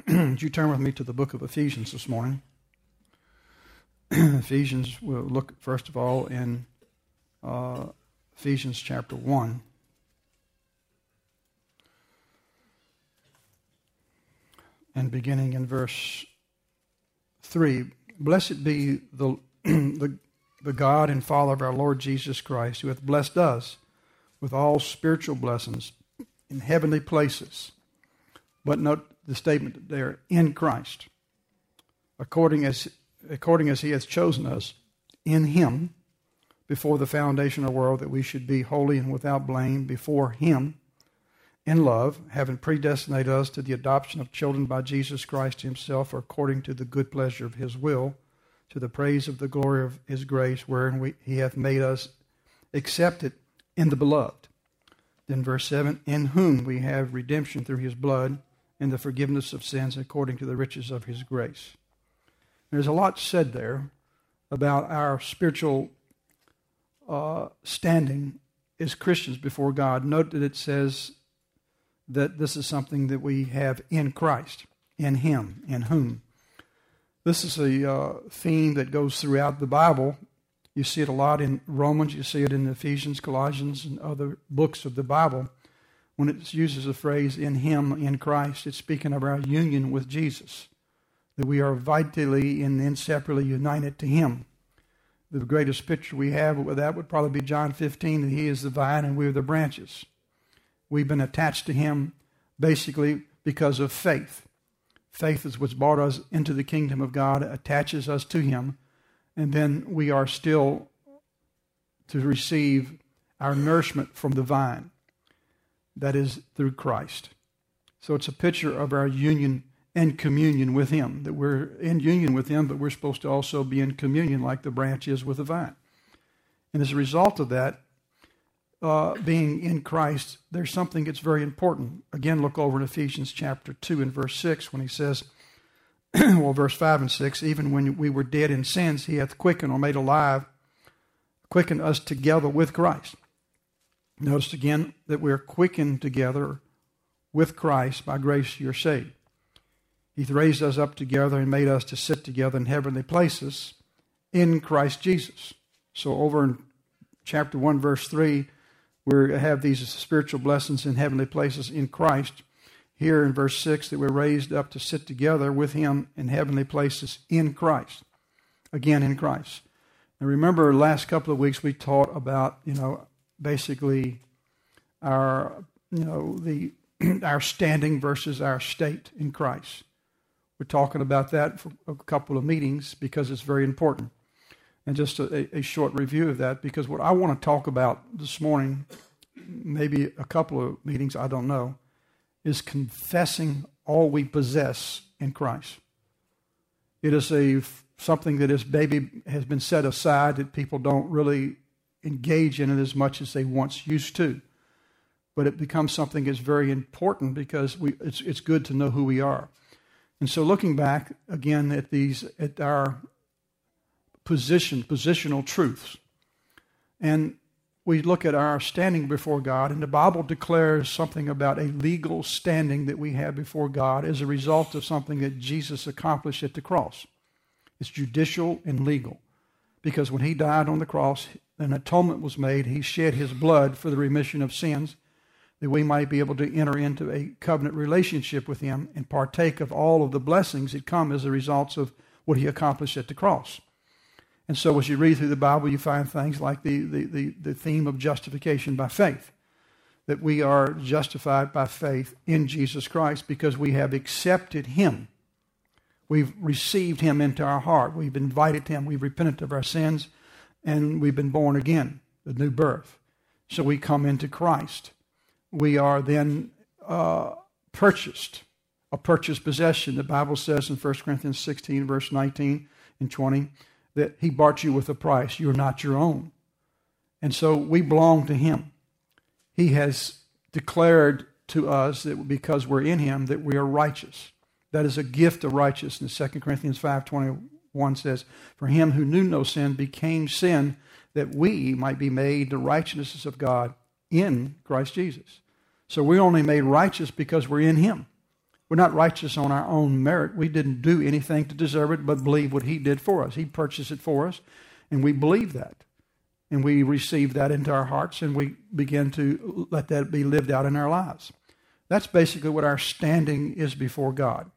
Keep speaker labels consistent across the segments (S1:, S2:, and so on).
S1: Would you turn with me to the book of Ephesians this morning? Ephesians, we'll look first of all in Ephesians chapter 1. And beginning in verse 3, Blessed be the God and Father of our Lord Jesus Christ, who hath blessed us with all spiritual blessings in heavenly places. But note the statement there, in Christ, according as he hath chosen us in him before the foundation of the world, that we should be holy and without blame before him in love, having predestinated us to the adoption of children by Jesus Christ himself, according to the good pleasure of his will, to the praise of the glory of his grace, wherein he hath made us accepted in the beloved. Then verse 7, in whom we have redemption through his blood, and the forgiveness of sins according to the riches of his grace. There's a lot said there about our spiritual standing as Christians before God. Note that it says that this is something that we have in Christ, in him, in whom. This is a theme that goes throughout the Bible. You see it a lot in Romans, you see it in Ephesians, Colossians, and other books of the Bible. When it uses the phrase, in him, in Christ, it's speaking of our union with Jesus, that we are vitally and inseparably united to him. The greatest picture we have with that would probably be John 15, that he is the vine and we are the branches. We've been attached to him basically because of faith. Faith is what's brought us into the kingdom of God, attaches us to him, and then we are still to receive our nourishment from the vine. That is through Christ. So it's a picture of our union and communion with him, that we're in union with him, but we're supposed to also be in communion like the branch is with the vine. And as a result of that, being in Christ, there's something that's very important. Again, look over in Ephesians chapter 2 and verse 6 when he says, well, verse 5 and 6, even when we were dead in sins, he hath quickened or made alive, quickened us together with Christ. Notice again that we're quickened together with Christ. By grace you're saved. He's raised us up together and made us to sit together in heavenly places in Christ Jesus. So over in chapter 1, verse 3, we have these spiritual blessings in heavenly places in Christ. Here in verse 6, that we're raised up to sit together with him in heavenly places in Christ. Again, in Christ. And remember, last couple of weeks we taught about, basically our standing versus our state in Christ. We're talking about that for a couple of meetings because it's very important. And just a short review of that, because what I want to talk about this morning, maybe a couple of meetings, I don't know, is confessing all we possess in Christ. It is something that has been set aside, that people don't really engage in it as much as they once used to. But it becomes something that's very important because it's good to know who we are. And so looking back again at our positional truths, and we look at our standing before God, and the Bible declares something about a legal standing that we have before God as a result of something that Jesus accomplished at the cross. It's judicial and legal. Because when he died on the cross, an atonement was made. He shed his blood for the remission of sins, that we might be able to enter into a covenant relationship with him and partake of all of the blessings that come as a result of what he accomplished at the cross. And so as you read through the Bible, you find things like the theme of justification by faith, that we are justified by faith in Jesus Christ because we have accepted him. We've received him into our heart. We've invited him. We've repented of our sins, and we've been born again, the new birth. So we come into Christ. We are then purchased, a purchased possession. The Bible says in 1 Corinthians 16, verse 19 and 20, that he bought you with a price. You're not your own. And so we belong to him. He has declared to us that because we're in him, that we are righteous. That is a gift of righteousness. 2 Corinthians 5:21 says, for him who knew no sin became sin, that we might be made the righteousness of God in Christ Jesus. So we're only made righteous because we're in him. We're not righteous on our own merit. We didn't do anything to deserve it, but believe what he did for us. He purchased it for us, and we believe that. And we receive that into our hearts, and we begin to let that be lived out in our lives. That's basically what our standing is before God.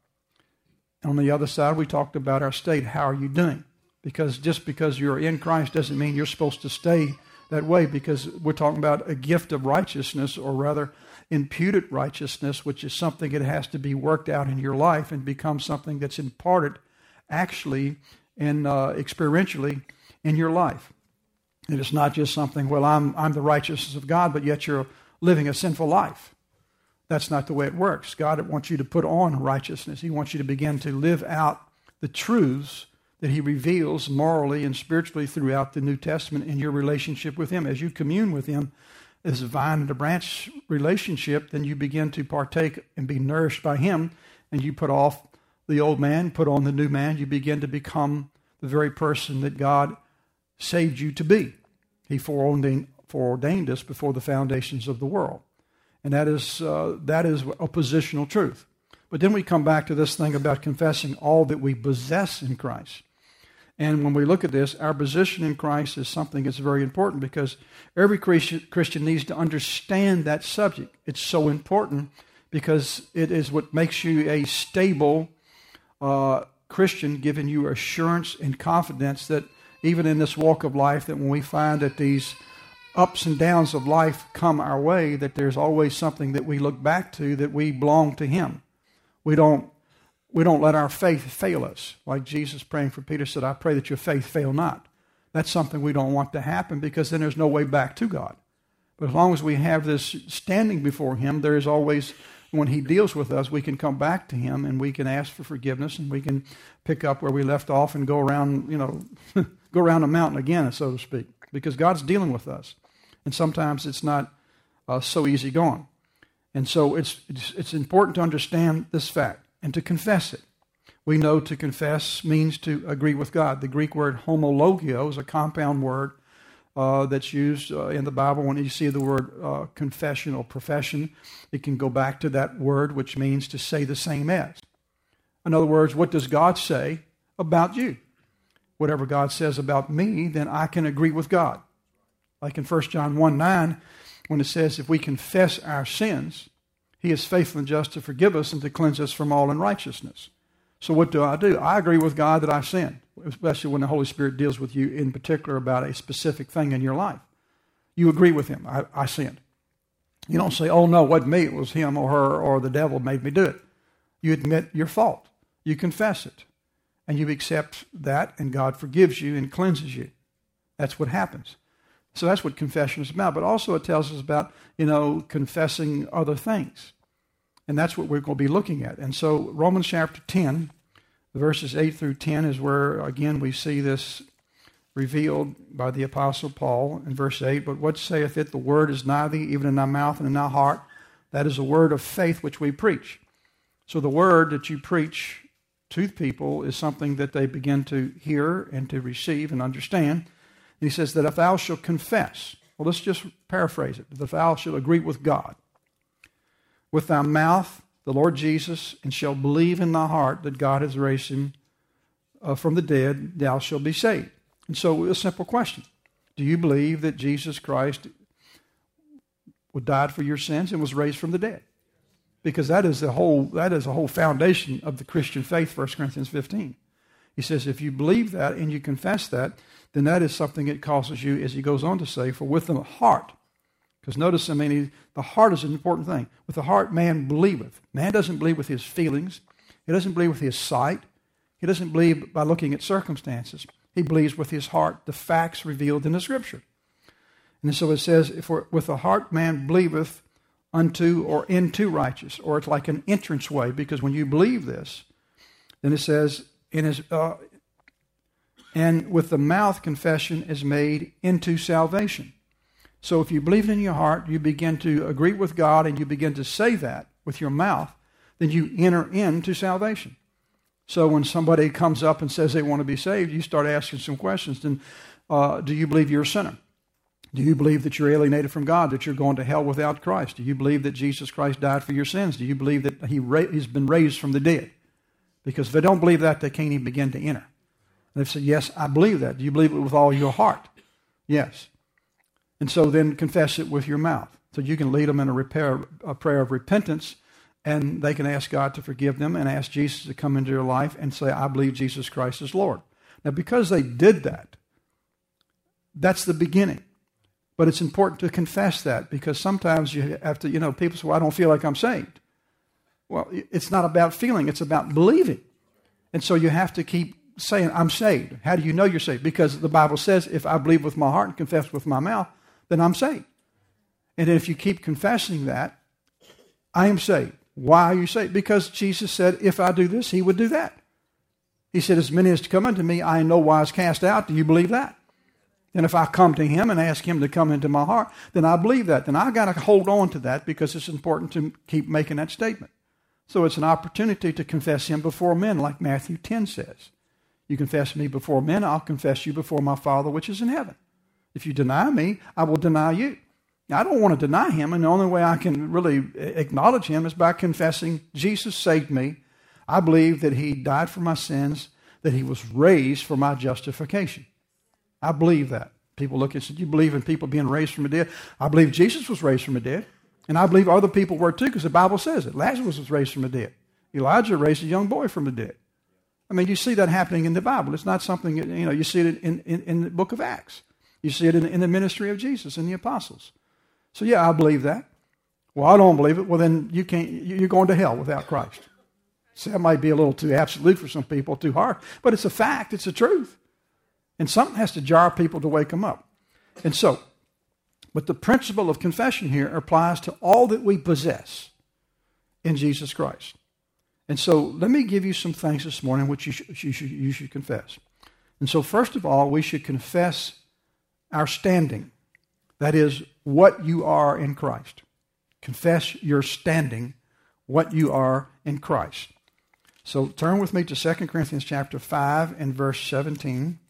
S1: On the other side, we talked about our state. How are you doing? Because just because you're in Christ doesn't mean you're supposed to stay that way, because we're talking about a gift of righteousness, or rather imputed righteousness, which is something that has to be worked out in your life and become something that's imparted actually and experientially in your life. And it's not just something, well, I'm the righteousness of God, but yet you're living a sinful life. That's not the way it works. God wants you to put on righteousness. He wants you to begin to live out the truths that he reveals morally and spiritually throughout the New Testament in your relationship with him. As you commune with him as a vine and a branch relationship, then you begin to partake and be nourished by him, and you put off the old man, put on the new man. You begin to become the very person that God saved you to be. He foreordained us before the foundations of the world. And that is a positional truth. But then we come back to this thing about confessing all that we possess in Christ. And when we look at this, our position in Christ is something that's very important, because every Christian needs to understand that subject. It's so important because it is what makes you a stable Christian, giving you assurance and confidence that even in this walk of life, that when we find that these ups and downs of life come our way, that there's always something that we look back to, that we belong to him. We don't let our faith fail us. Like Jesus praying for Peter said, I pray that your faith fail not. That's something we don't want to happen, because then there's no way back to God. But as long as we have this standing before him, there is always, when he deals with us, we can come back to him and we can ask for forgiveness, and we can pick up where we left off and go around, go around the mountain again, so to speak, because God's dealing with us. And sometimes it's not so easy going. And so it's important to understand this fact and to confess it. We know to confess means to agree with God. The Greek word homologio is a compound word that's used in the Bible. When you see the word confession or profession, it can go back to that word, which means to say the same as. In other words, what does God say about you? Whatever God says about me, then I can agree with God. Like in 1 John 1:9, when it says, if we confess our sins, he is faithful and just to forgive us and to cleanse us from all unrighteousness. So what do? I agree with God that I sinned, especially when the Holy Spirit deals with you in particular about a specific thing in your life. You agree with him. I sinned. You don't say, oh no, it wasn't me, it was him or her or the devil made me do it. You admit your fault. You confess it. And you accept that, and God forgives you and cleanses you. That's what happens. So that's what confession is about. But also it tells us about, confessing other things. And that's what we're going to be looking at. And so Romans chapter 10, the verses 8 through 10 is where, again, we see this revealed by the Apostle Paul in verse 8. But what saith it? The word is nigh thee, even in thy mouth and in thy heart. That is a word of faith which we preach. So the word that you preach to people is something that they begin to hear and to receive and understand. And he says that if thou shalt confess, well, let's just paraphrase it, if thou shalt agree with God, with thy mouth the Lord Jesus, and shalt believe in thy heart that God has raised him from the dead, thou shalt be saved. And so a simple question. Do you believe that Jesus Christ died for your sins and was raised from the dead? Because that is a whole foundation of the Christian faith, 1 Corinthians 15. He says if you believe that and you confess that, then that is something that causes you, as he goes on to say, for with the heart. Because notice, the heart is an important thing. With the heart man believeth. Man doesn't believe with his feelings. He doesn't believe with his sight. He doesn't believe by looking at circumstances. He believes with his heart the facts revealed in the Scripture. And so it says, with the heart man believeth unto or into righteous, or it's like an entranceway, because when you believe this, then it says, and with the mouth confession is made into salvation. So if you believe it in your heart, you begin to agree with God, and you begin to say that with your mouth, then you enter into salvation. So when somebody comes up and says they want to be saved, you start asking some questions. Then, do you believe you're a sinner? Do you believe that you're alienated from God, that you're going to hell without Christ? Do you believe that Jesus Christ died for your sins? Do you believe that He's been raised from the dead? Because if they don't believe that, they can't even begin to enter. And they've said, yes, I believe that. Do you believe it with all your heart? Yes. And so then confess it with your mouth. So you can lead them in a prayer of repentance, and they can ask God to forgive them and ask Jesus to come into their life and say, I believe Jesus Christ is Lord. Now, because they did that, that's the beginning. But it's important to confess that, because sometimes you have to, people say, well, I don't feel like I'm saved. Well, it's not about feeling, it's about believing. And so you have to keep saying, I'm saved. How do you know you're saved? Because the Bible says, if I believe with my heart and confess with my mouth, then I'm saved. And if you keep confessing that, I am saved. Why are you saved? Because Jesus said, if I do this, He would do that. He said, as many as come unto me, I in no wise cast out. Do you believe that? And if I come to Him and ask Him to come into my heart, then I believe that. Then I've got to hold on to that, because it's important to keep making that statement. So it's an opportunity to confess Him before men, like Matthew 10 says. You confess me before men, I'll confess you before my Father which is in heaven. If you deny me, I will deny you. Now, I don't want to deny Him, and the only way I can really acknowledge Him is by confessing Jesus saved me. I believe that He died for my sins, that He was raised for my justification. I believe that. People look and say, you believe in people being raised from the dead? I believe Jesus was raised from the dead. And I believe other people were too, because the Bible says it. Lazarus was raised from the dead. Elijah raised a young boy from the dead. I mean, you see that happening in the Bible. It's not something, you see it in the book of Acts. You see it in the ministry of Jesus and the apostles. So yeah, I believe that. Well, I don't believe it. Well, then you're going to hell without Christ. So that might be a little too absolute for some people, too hard. But it's a fact. It's the truth. And something has to jar people to wake them up. And so, but the principle of confession here applies to all that we possess in Jesus Christ. And so let me give you some things this morning which you should confess. And so first of all, we should confess our standing. That is, what you are in Christ. Confess your standing, what you are in Christ. So turn with me to 2 Corinthians chapter 5 and verse 17.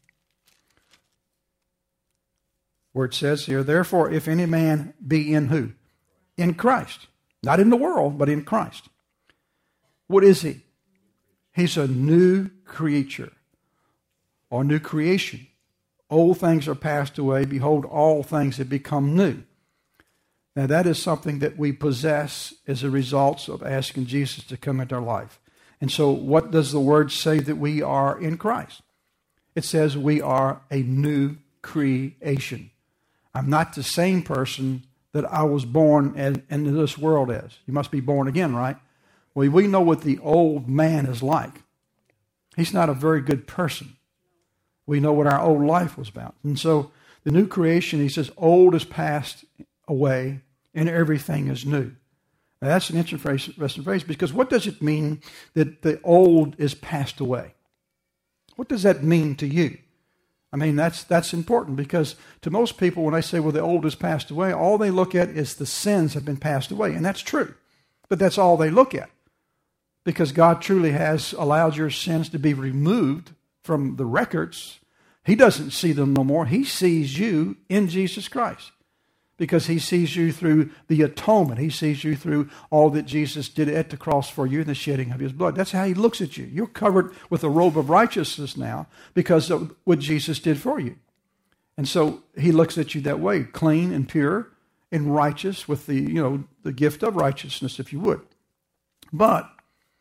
S1: Where it says here, therefore, if any man be in who? In Christ. Not in the world, but in Christ. What is he? He's a new creature or new creation. Old things are passed away. Behold, all things have become new. Now, that is something that we possess as a result of asking Jesus to come into our life. And so what does the word say that we are in Christ? It says we are a new creation. I'm not the same person that I was born into this world as. You must be born again, right? Well, we know what the old man is like. He's not a very good person. We know what our old life was about. And so the new creation, he says, old is passed away and everything is new. Now, that's an interesting phrase, because what does it mean that the old is passed away? What does that mean to you? I mean, that's important, because to most people, when they say, well, the old is passed away, all they look at is the sins have been passed away. And that's true. But that's all they look at. Because God truly has allowed your sins to be removed from the records. He doesn't see them no more. He sees you in Jesus Christ. Because He sees you through the atonement. He sees you through all that Jesus did at the cross for you and the shedding of His blood. That's how He looks at you. You're covered with a robe of righteousness now because of what Jesus did for you. And so He looks at you that way, clean and pure and righteous, with the gift of righteousness, if you would. But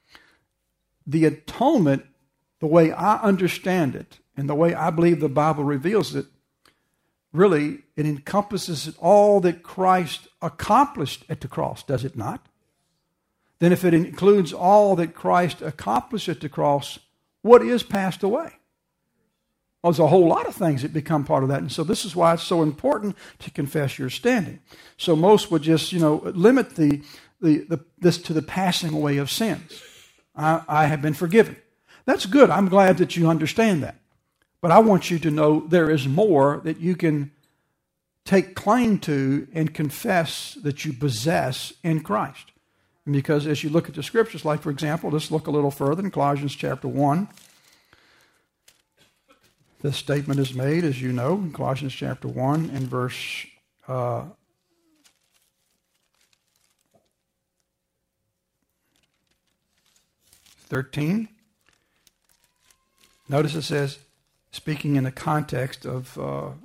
S1: the atonement, the way I understand it and the way I believe the Bible reveals it, really, it encompasses all that Christ accomplished at the cross, does it not? Then if it includes all that Christ accomplished at the cross, what is passed away? Well, there's a whole lot of things that become part of that. And so this is why it's so important to confess your standing. So most would just, limit this to the passing away of sins. I have been forgiven. That's good. I'm glad that you understand that. But I want you to know there is more that you can take claim to and confess that you possess in Christ. Because as you look at the scriptures, like for example, let's look a little further in Colossians chapter 1. This statement is made, as you know, in Colossians chapter 1 and verse 13. Notice it says, speaking in the context of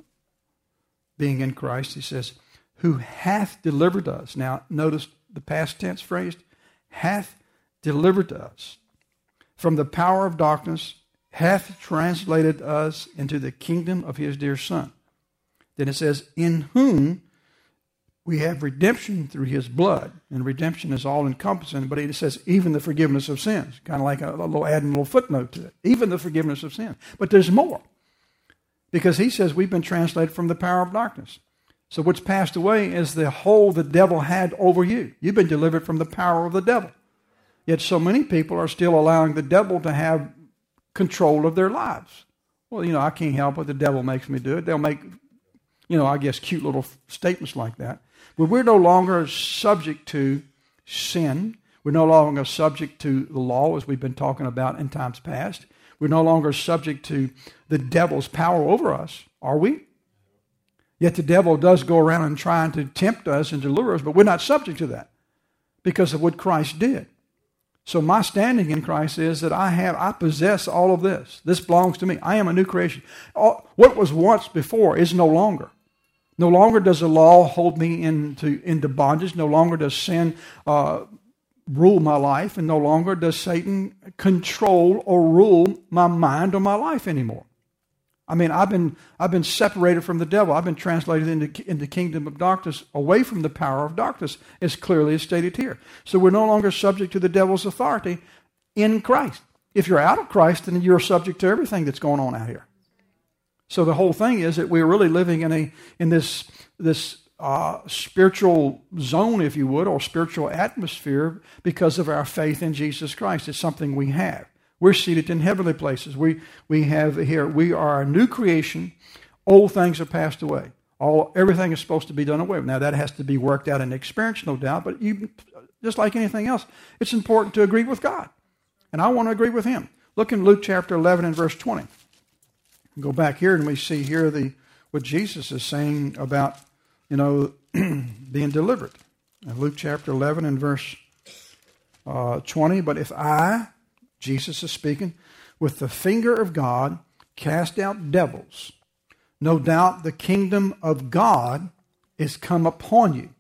S1: being in Christ, he says, who hath delivered us. Now, notice the past tense phrase, hath delivered us from the power of darkness, hath translated us into the kingdom of his dear Son. Then it says, in whom we have redemption through his blood. And redemption is all-encompassing, but it says even the forgiveness of sins. Kind of like a little adding a little footnote to it. Even the forgiveness of sins. But there's more. Because he says we've been translated from the power of darkness. So what's passed away is the hold the devil had over you. You've been delivered from the power of the devil. Yet so many people are still allowing the devil to have control of their lives. Well, I can't help it. The devil makes me do it. They'll make, I guess, cute little statements like that. But we're no longer subject to sin. We're no longer subject to the law, as we've been talking about in times past. We're no longer subject to the devil's power over us, are we? Yet the devil does go around and trying to tempt us and to lure us, but we're not subject to that because of what Christ did. So my standing in Christ is that I possess all of this. This belongs to me. I am a new creation. What was once before is no longer. No longer does the law hold me into bondage. No longer does sin rule my life, and no longer does Satan control or rule my mind or my life anymore. I mean, I've been separated from the devil. I've been translated into the kingdom of darkness, away from the power of darkness, as clearly as stated here. So we're no longer subject to the devil's authority in Christ. If you're out of Christ, then you're subject to everything that's going on out here. So the whole thing is that we're really living in this spiritual zone, if you would, or spiritual atmosphere because of our faith in Jesus Christ. It's something we have. We're seated in heavenly places. We are a new creation. Old things are passed away. Everything is supposed to be done away with. Now that has to be worked out in experience, no doubt, but just like anything else, it's important to agree with God. And I want to agree with him. Look in Luke chapter 11 and verse 20. Go back here and we see here what Jesus is saying about, being delivered. In Luke chapter 11 and verse 20, but if I, Jesus is speaking, with the finger of God cast out devils, no doubt the kingdom of God is come upon you.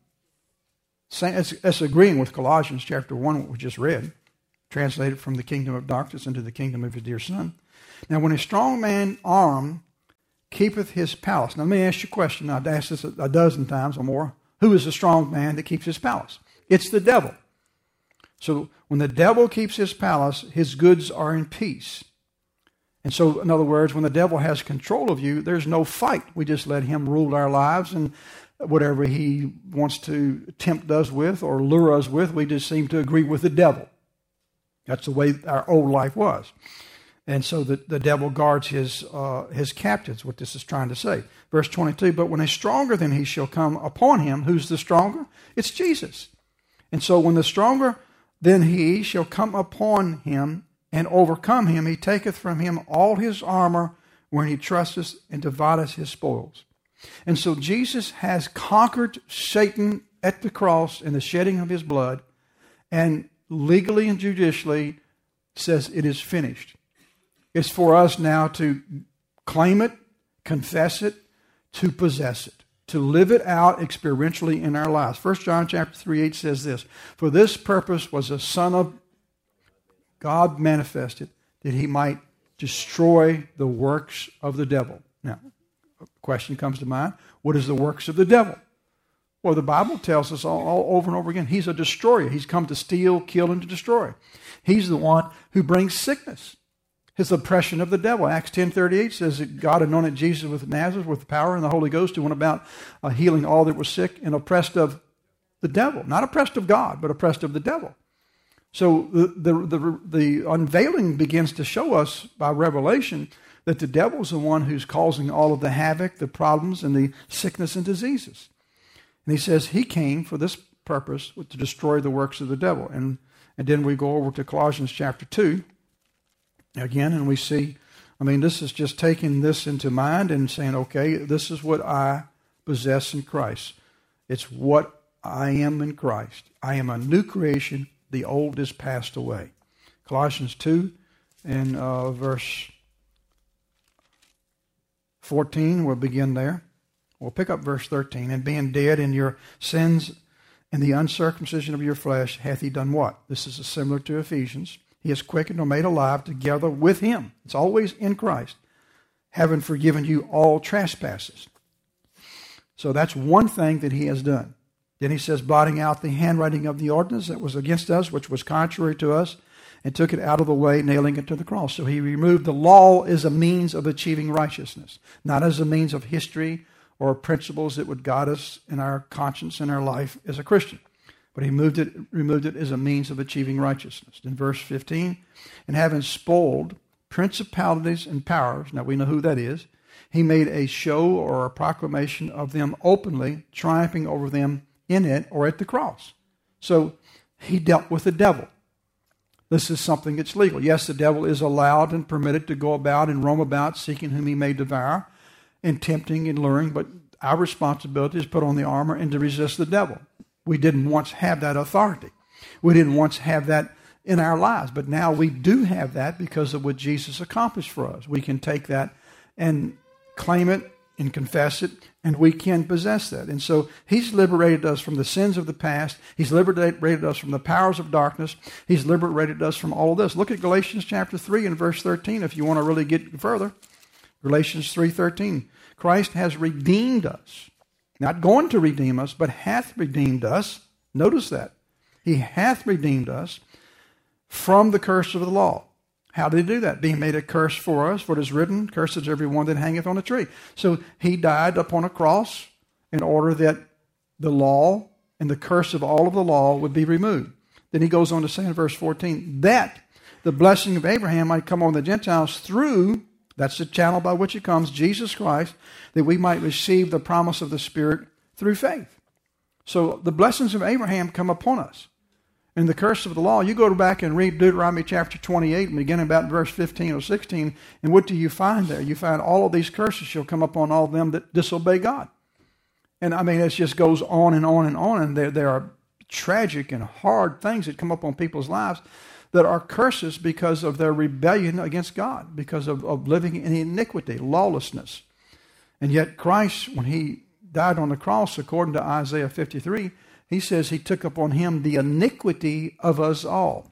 S1: That's agreeing with Colossians chapter 1, what we just read, translated from the kingdom of darkness into the kingdom of his dear Son. Now, when a strong man armed keepeth his palace. Now, let me ask you a question. I've asked this a dozen times or more. Who is the strong man that keeps his palace? It's the devil. So when the devil keeps his palace, his goods are in peace. And so, in other words, when the devil has control of you, there's no fight. We just let him rule our lives, and whatever he wants to tempt us with or lure us with, we just seem to agree with the devil. That's the way our old life was. And so the devil guards his captives, what this is trying to say. Verse 22, but when a stronger than he shall come upon him, who's the stronger? It's Jesus. And so when the stronger than he shall come upon him and overcome him, he taketh from him all his armor when he trusteth and divideth his spoils. And so Jesus has conquered Satan at the cross in the shedding of his blood, and legally and judicially says it is finished. It's for us now to claim it, confess it, to possess it, to live it out experientially in our lives. 1 John chapter 3:8 says this, for this purpose was the Son of God manifested, that he might destroy the works of the devil. Now, a question comes to mind, what is the works of the devil? Well, the Bible tells us all over and over again, he's a destroyer. He's come to steal, kill, and to destroy. He's the one who brings sickness. His oppression of the devil. Acts 10:38 says that God anointed Jesus with Nazareth with power and the Holy Ghost who went about healing all that were sick and oppressed of the devil. Not oppressed of God, but oppressed of the devil. So the unveiling begins to show us by revelation that the devil is the one who's causing all of the havoc, the problems, and the sickness and diseases. And he says he came for this purpose, to destroy the works of the devil. And then we go over to Colossians chapter 2. Again, and we see I mean, this is just taking this into mind and saying, okay, this is what I possess in Christ. It's what I am in Christ. I am a new creation. The old is passed away. Colossians 2 and verse 14, we'll begin there. We'll pick up verse 13. And being dead in your sins and the uncircumcision of your flesh, hath he done what? This is similar to Ephesians. He is quickened or made alive together with him. It's always in Christ, having forgiven you all trespasses. So that's one thing that he has done. Then he says, blotting out the handwriting of the ordinance that was against us, which was contrary to us, and took it out of the way, nailing it to the cross. So he removed the law as a means of achieving righteousness, not as a means of history or principles that would guide us in our conscience and our life as a Christian. But he removed it as a means of achieving righteousness. In verse 15, and having spoiled principalities and powers, now we know who that is, he made a show or a proclamation of them openly, triumphing over them in it or at the cross. So he dealt with the devil. This is something that's legal. Yes, the devil is allowed and permitted to go about and roam about seeking whom he may devour and tempting and luring, but our responsibility is to put on the armor and to resist the devil. We didn't once have that authority. We didn't once have that in our lives, but now we do have that because of what Jesus accomplished for us. We can take that and claim it and confess it, and we can possess that. And so he's liberated us from the sins of the past. He's liberated us from the powers of darkness. He's liberated us from all of this. Look at Galatians chapter 3 and verse 13 if you want to really get further. Galatians 3:13. Christ has redeemed us. Not going to redeem us, but hath redeemed us. Notice that. He hath redeemed us from the curse of the law. How did he do that? Being made a curse for us, for it is written, cursed is every one that hangeth on a tree. So he died upon a cross in order that the law and the curse of all of the law would be removed. Then he goes on to say in verse 14, that the blessing of Abraham might come on the Gentiles through, that's the channel by which it comes, Jesus Christ, that we might receive the promise of the Spirit through faith. So the blessings of Abraham come upon us. And the curse of the law, you go back and read Deuteronomy chapter 28, and beginning about verse 15 or 16, and what do you find there? You find all of these curses shall come upon all of them that disobey God. And I mean, it just goes on and on and on, and there are tragic and hard things that come up on people's lives that are curses because of their rebellion against God, because of living in iniquity, lawlessness. And yet Christ, when he died on the cross, according to Isaiah 53, he says he took upon him the iniquity of us all.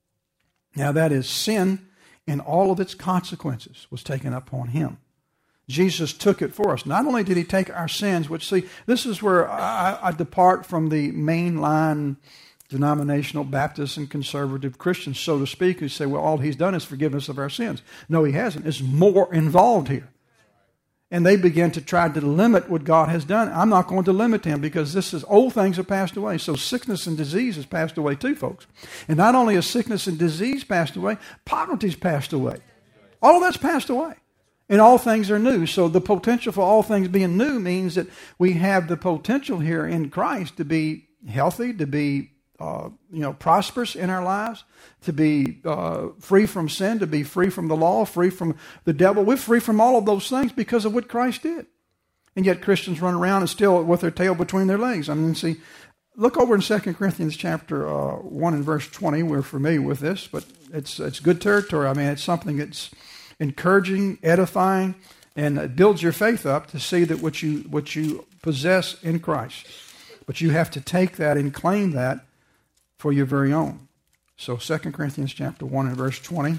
S1: Now that is sin, and all of its consequences was taken upon him. Jesus took it for us. Not only did he take our sins, which, see, this is where I depart from the mainline denominational Baptist and conservative Christians, so to speak, who say, well, all he's done is forgiveness of our sins. No, he hasn't. There's more involved here. And they begin to try to limit what God has done. I'm not going to limit him because this is old things have passed away. So sickness and disease has passed away too, folks. And not only has sickness and disease passed away, poverty's passed away. All of that's passed away. And all things are new. So the potential for all things being new means that we have the potential here in Christ to be healthy, to be prosperous in our lives, to be free from sin, to be free from the law, free from the devil. We're free from all of those things because of what Christ did. And yet Christians run around and still with their tail between their legs. I mean, see, look over in 2 Corinthians chapter 1 and verse 20. We're familiar with this, but it's good territory. I mean, it's something that's encouraging, edifying, and it builds your faith up to see that what you possess in Christ. But you have to take that and claim that for your very own. So 2 Corinthians chapter 1 and verse 20,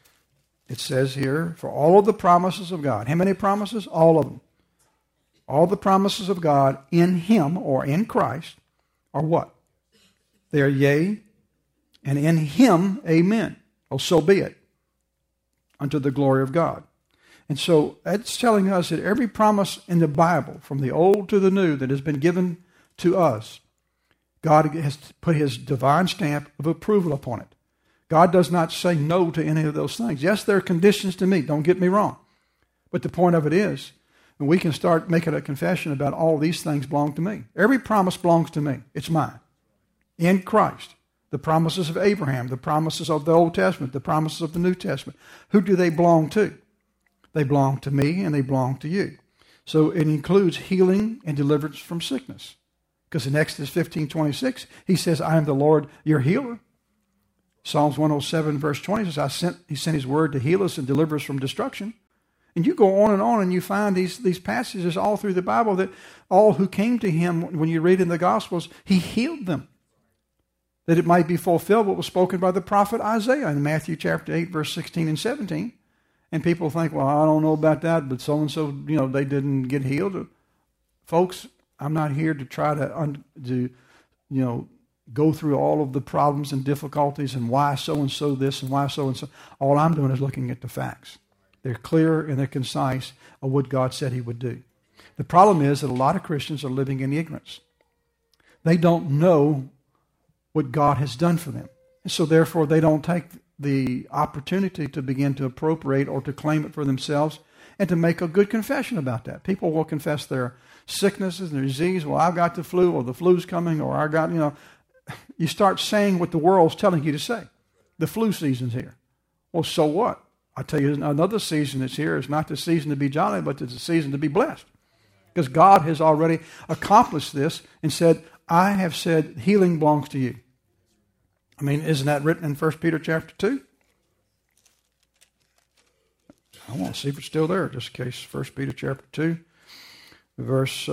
S1: it says here, for all of the promises of God. How many promises? All of them. All the promises of God in him or in Christ are what? They are yea, and in him, amen. Oh, so be it, unto the glory of God. And so that's telling us that every promise in the Bible, from the Old to the New, that has been given to us, God has put his divine stamp of approval upon it. God does not say no to any of those things. Yes, there are conditions to meet, don't get me wrong. But the point of it is, and we can start making a confession about all these things belong to me. Every promise belongs to me. It's mine. In Christ. The promises of Abraham, the promises of the Old Testament, the promises of the New Testament. Who do they belong to? They belong to me and they belong to you. So it includes healing and deliverance from sickness. Because in Exodus 15:26, he says, I am the Lord, your healer. Psalms 107, verse 20 says, he sent his word to heal us and deliver us from destruction. And you go on and you find these passages all through the Bible that all who came to him, when you read in the Gospels, he healed them. That it might be fulfilled what was spoken by the prophet Isaiah in Matthew chapter 8, verse 16 and 17. And people think, well, I don't know about that, but so-and-so, they didn't get healed. Folks, I'm not here to try to go through all of the problems and difficulties and why so-and-so this and why so-and-so. All I'm doing is looking at the facts. They're clear and they're concise of what God said he would do. The problem is that a lot of Christians are living in ignorance. They don't know what God has done for them. And so therefore they don't take the opportunity to begin to appropriate or to claim it for themselves and to make a good confession about that. People will confess their sicknesses and their disease. Well, I've got the flu, or the flu's coming, or I got, You start saying what the world's telling you to say. The flu season's here. Well, so what? I tell you, another season that's here is not the season to be jolly, but it's the season to be blessed. Because God has already accomplished this and said, I have said healing belongs to you. I mean, isn't that written in 1 Peter chapter 2? I want to see if it's still there, just in case. 1 Peter chapter 2, verse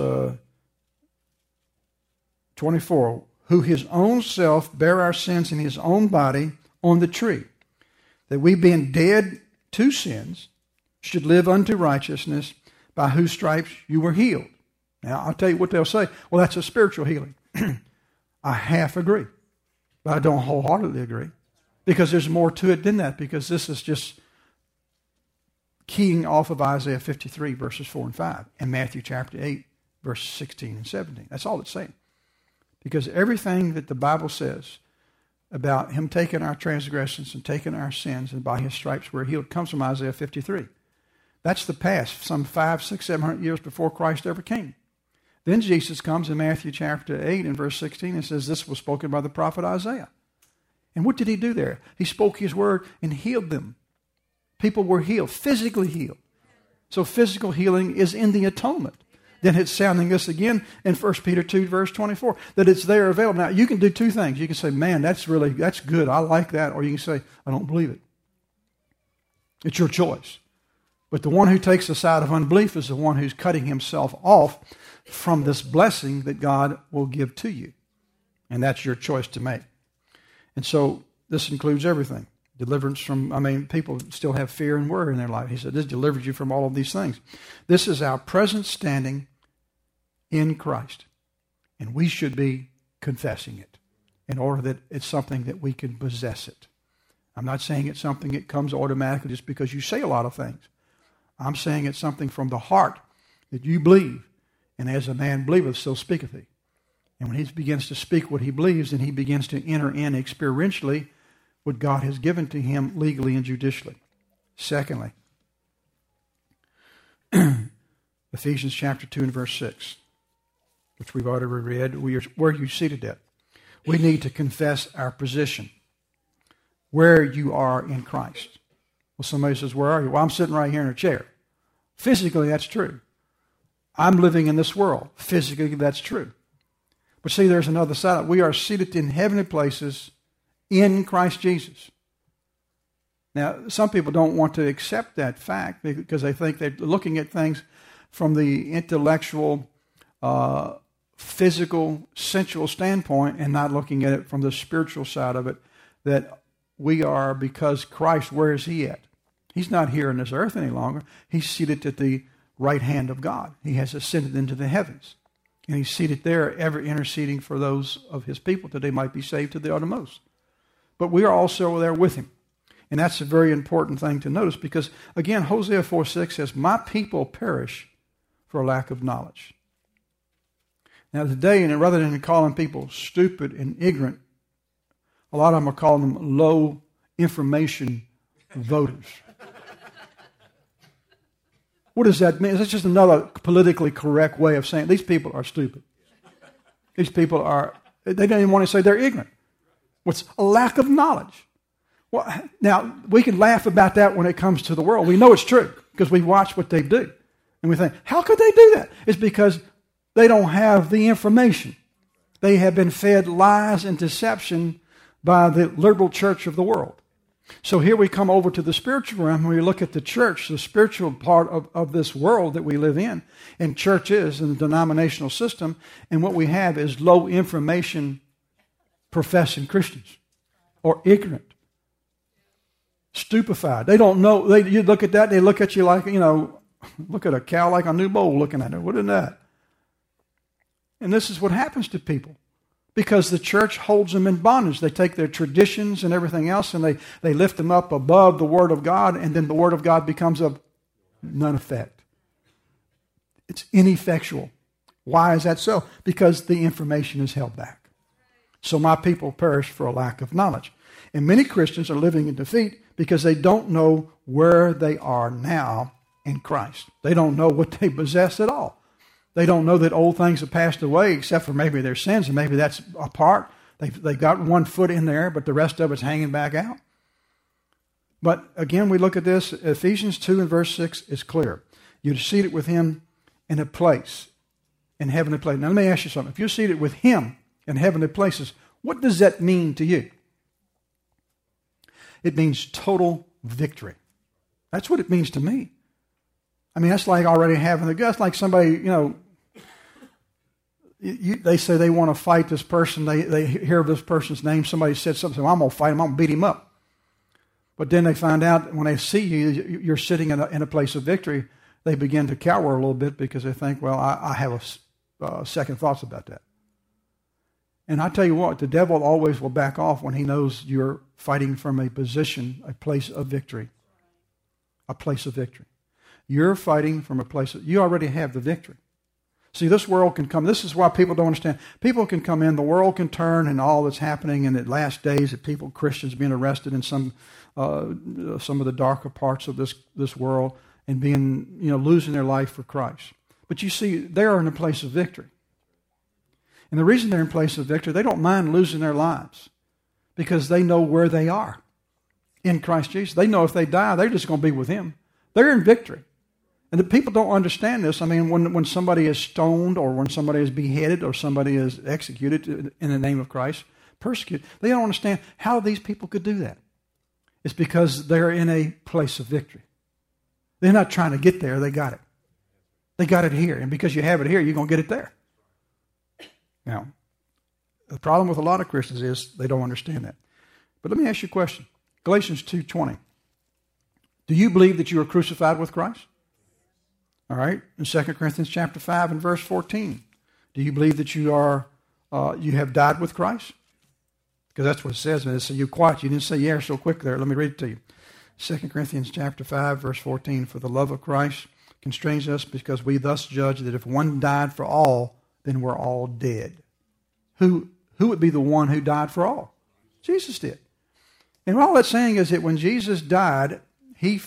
S1: 24. Who his own self bare our sins in his own body on the tree, that we being dead to sins should live unto righteousness, by whose stripes you were healed. Now, I'll tell you what they'll say. Well, that's a spiritual healing. I half agree, but I don't wholeheartedly agree, because there's more to it than that, because this is just keying off of Isaiah 53, verses 4 and 5, and Matthew chapter 8, verses 16 and 17. That's all it's saying. Because everything that the Bible says about him taking our transgressions and taking our sins, and by his stripes we're healed, comes from Isaiah 53. That's the past, some 500, 600, 700 years before Christ ever came. Then Jesus comes in Matthew chapter 8 and verse 16 and says, this was spoken by the prophet Isaiah. And what did he do there? He spoke his word and healed them. People were healed, physically healed. So physical healing is in the atonement. Then it's sounding this again in 1 Peter 2, verse 24, that it's there available. Now, you can do two things. You can say, man, that's good. I like that. Or you can say, I don't believe it. It's your choice. But the one who takes the side of unbelief is the one who's cutting himself off from this blessing that God will give to you. And that's your choice to make. And so this includes everything. Deliverance from, people still have fear and worry in their life. He said, this delivers you from all of these things. This is our present standing in Christ. And we should be confessing it in order that it's something that we can possess it. I'm not saying it's something that comes automatically just because you say a lot of things. I'm saying it's something from the heart that you believe. And as a man believeth, so speaketh he. And when he begins to speak what he believes, then he begins to enter in experientially what God has given to him legally and judicially. Secondly, Ephesians chapter 2 and verse 6, which we've already read, where you seated at. We need to confess our position, where you are in Christ. Well, somebody says, where are you? Well, I'm sitting right here in a chair. Physically, that's true. I'm living in this world. Physically, that's true. But see, there's another side. We are seated in heavenly places in Christ Jesus. Now, some people don't want to accept that fact because they think they're looking at things from the intellectual, physical, sensual standpoint and not looking at it from the spiritual side of it, that we are, because Christ, where is he at? He's not here on this earth any longer. He's seated at the right hand of God. He has ascended into the heavens. And he's seated there, ever interceding for those of his people that they might be saved to the uttermost. But we are also there with him. And that's a very important thing to notice because, again, Hosea 4:6 says, my people perish for lack of knowledge. Now today, and rather than calling people stupid and ignorant, a lot of them are calling them low information voters. What does that mean? It's just another politically correct way of saying these people are stupid. These people they don't even want to say they're ignorant. What's a lack of knowledge? Well, now, we can laugh about that when it comes to the world. We know it's true. because we watch what they do. And we think, how could they do that? It's because they don't have the information. They have been fed lies and deception by the liberal church of the world. So here we come over to the spiritual realm, and we look at the church, the spiritual part of this world that we live in, and church is in the denominational system, and what we have is low information professing Christians, or ignorant, stupefied. They don't know. You look at that, they look at you like, look at a cow like a new bull looking at it. What is that? And this is what happens to people. Because the church holds them in bondage. They take their traditions and everything else and they lift them up above the Word of God, and then the Word of God becomes of none effect. It's ineffectual. Why is that so? Because the information is held back. So my people perish for a lack of knowledge. And many Christians are living in defeat because they don't know where they are now in Christ. They don't know what they possess at all. They don't know that old things have passed away except for maybe their sins, and maybe that's a part. They've got one foot in there, but the rest of it's hanging back out. But again, we look at this. Ephesians 2 and verse 6 is clear. You're seated with Him in a place, in heavenly place. Now let me ask you something. If you're seated with Him in heavenly places, what does that mean to you? It means total victory. That's what it means to me. I mean, that's like already having the guts. Like somebody, they say they want to fight this person. They hear this person's name. Somebody said something. Well, I'm going to fight him. I'm going to beat him up. But then they find out when they see you're sitting in a place of victory, they begin to cower a little bit because they think, well, I have second thoughts about that. And I tell you what, the devil always will back off when he knows you're fighting from a position, a place of victory. A place of victory. You're fighting from a place you already have the victory. See, this world can come. This is why people don't understand. People can come in. The world can turn, and all that's happening in the last days, that Christians being arrested in some of the darker parts of this world and being, losing their life for Christ. But you see, they're in a place of victory. And the reason they're in a place of victory, they don't mind losing their lives because they know where they are in Christ Jesus. They know if they die, they're just going to be with Him. They're in victory. And the people don't understand this. I mean, when somebody is stoned or when somebody is beheaded or somebody is executed in the name of Christ, persecuted, they don't understand how these people could do that. It's because they're in a place of victory. They're not trying to get there. They got it. They got it here. And because you have it here, you're going to get it there. Now, the problem with a lot of Christians is they don't understand that. But let me ask you a question. Galatians 2:20. Do you believe that you are crucified with Christ? All right, in 2 Corinthians chapter 5 and verse 14. Do you believe that you have died with Christ? Because that's what it says. And it says you quiet. You didn't say yeah so quick there. Let me read it to you. 2 Corinthians chapter 5 verse 14. For the love of Christ constrains us because we thus judge that if one died for all, then we're all dead. Who would be the one who died for all? Jesus did. And all that's saying is that when Jesus died, he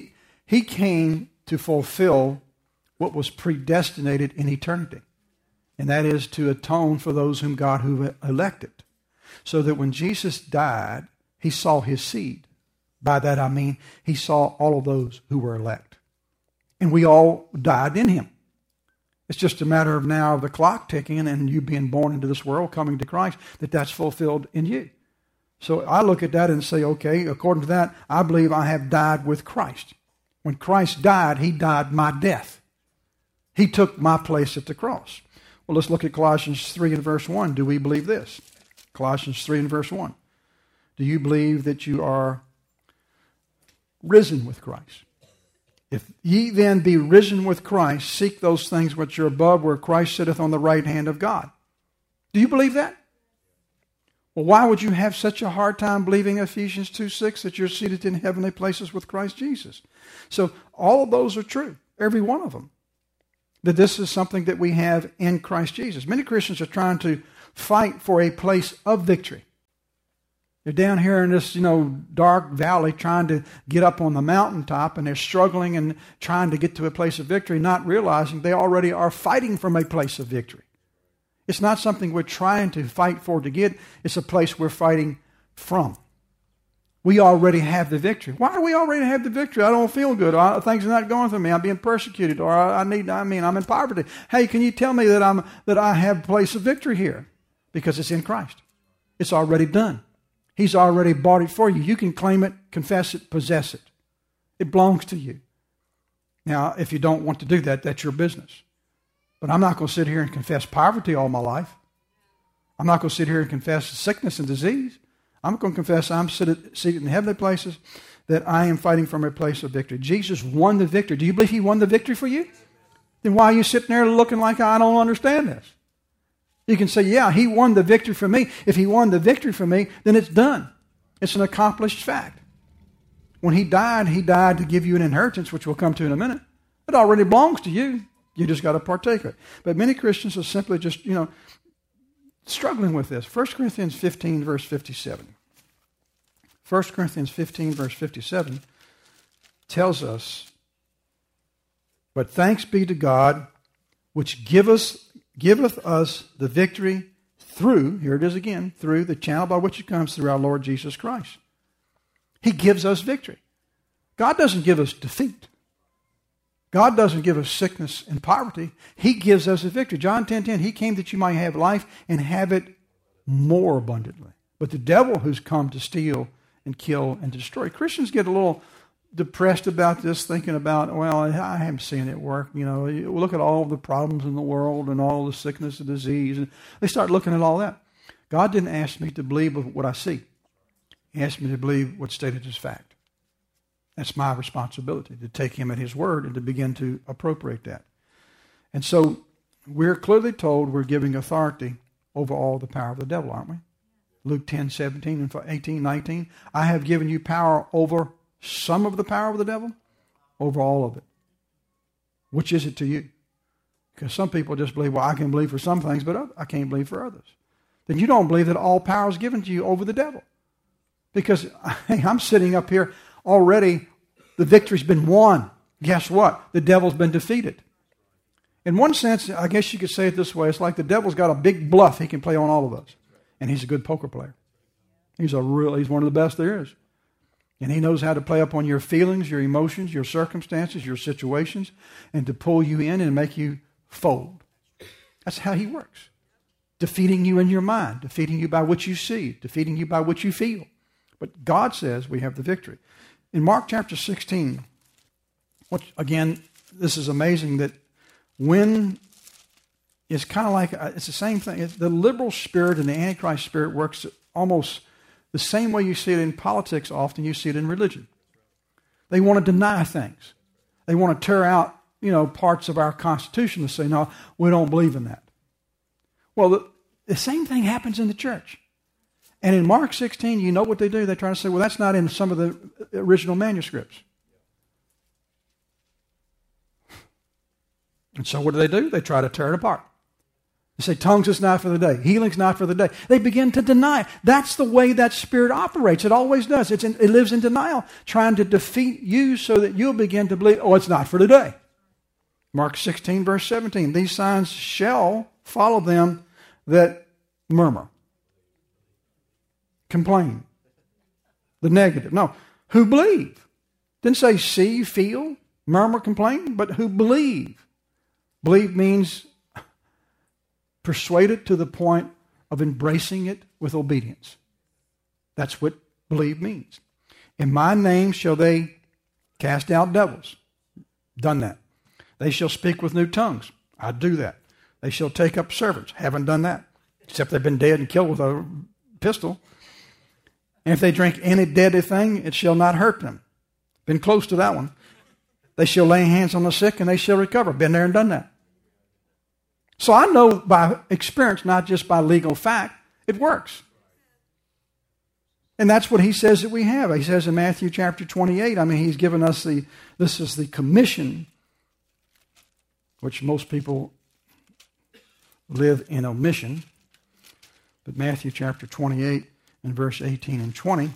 S1: came to fulfill what was predestinated in eternity. And that is to atone for those whom God who elected. So that when Jesus died, He saw His seed. By that I mean He saw all of those who were elect. And we all died in Him. It's just a matter of now of the clock ticking and you being born into this world, coming to Christ, that's fulfilled in you. So I look at that and say, okay, according to that, I believe I have died with Christ. When Christ died, He died my death. He took my place at the cross. Well, let's look at Colossians 3 and verse 1. Do we believe this? Colossians 3 and verse 1. Do you believe that you are risen with Christ? If ye then be risen with Christ, seek those things which are above, where Christ sitteth on the right hand of God. Do you believe that? Well, why would you have such a hard time believing Ephesians 2:6 that you're seated in heavenly places with Christ Jesus? So all of those are true, every one of them. That this is something that we have in Christ Jesus. Many Christians are trying to fight for a place of victory. They're down here in this, dark valley trying to get up on the mountaintop, and they're struggling and trying to get to a place of victory, not realizing they already are fighting from a place of victory. It's not something we're trying to fight for to get. It's a place we're fighting from. We already have the victory. Why do we already have the victory? I don't feel good. Or things are not going for me. I'm being persecuted. Or I'm in poverty. Hey, can you tell me that I have a place of victory here? Because it's in Christ. It's already done. He's already bought it for you. You can claim it, confess it, possess it. It belongs to you. Now, if you don't want to do that, that's your business. But I'm not going to sit here and confess poverty all my life. I'm not going to sit here and confess sickness and disease. I'm going to confess I'm seated in heavenly places, that I am fighting from a place of victory. Jesus won the victory. Do you believe he won the victory for you? Then why are you sitting there looking like I don't understand this? You can say, yeah, he won the victory for me. If he won the victory for me, then it's done. It's an accomplished fact. When he died to give you an inheritance, which we'll come to in a minute. It already belongs to you. You just got to partake of it. But many Christians are simply just, struggling with this. 1 Corinthians 15, verse 57. 1 Corinthians 15, verse 57 tells us, but thanks be to God, which giveth us the victory through, here it is again, through the channel by which it comes through our Lord Jesus Christ. He gives us victory. God doesn't give us defeat. God doesn't give us sickness and poverty. He gives us a victory. John 10:10, he came that you might have life and have it more abundantly. But the devil who's come to steal and kill and destroy. Christians get a little depressed about this, thinking about, well, I haven't seen it work. Look at all the problems in the world and all the sickness and disease. And they start looking at all that. God didn't ask me to believe what I see. He asked me to believe what's stated as fact. That's my responsibility, to take him at his word and to begin to appropriate that. And so we're clearly told we're giving authority over all the power of the devil, aren't we? Luke 10:17 and 18, 19. I have given you power over some of the power of the devil, over all of it. Which is it to you? Because some people just believe, well, I can believe for some things, but I can't believe for others. Then you don't believe that all power is given to you over the devil. Because I'm sitting up here already, the victory's been won. Guess what? The devil's been defeated. In one sense, I guess you could say it this way. It's like the devil's got a big bluff he can play on all of us. And he's a good poker player. He's one of the best there is. And he knows how to play up on your feelings, your emotions, your circumstances, your situations, and to pull you in and make you fold. That's how he works. Defeating you in your mind, defeating you by what you see, defeating you by what you feel. But God says we have the victory. In Mark chapter 16, again, this is amazing that when it's kind of like, it's the same thing. The liberal spirit and the Antichrist spirit works almost the same way you see it in politics often, you see it in religion. They want to deny things. They want to tear out, parts of our Constitution to say, no, we don't believe in that. Well, the same thing happens in the church. And in Mark 16, you know what they do? They try to say, well, that's not in some of the original manuscripts. And so what do? They try to tear it apart. They say, tongues is not for the day. Healing's not for the day. They begin to deny it. That's the way that spirit operates. It always does. It lives in denial, trying to defeat you so that you'll begin to believe, it's not for today. Mark 16, verse 17, these signs shall follow them that murmur. Complain. The negative. No, who believe. Didn't say see, feel, murmur, complain, but who believe. Believe means persuaded to the point of embracing it with obedience. That's what believe means. In my name shall they cast out devils. Done that. They shall speak with new tongues. I do that. They shall take up servants. Haven't done that. Except they've been dead and killed with a pistol. And if they drink any deadly thing, it shall not hurt them. Been close to that one. They shall lay hands on the sick and they shall recover. Been there and done that. So I know by experience, not just by legal fact, it works. And that's what he says that we have. He says in Matthew chapter 28, he's given us this is the commission, which most people live in omission. But Matthew chapter 28 and verse 18 and 20,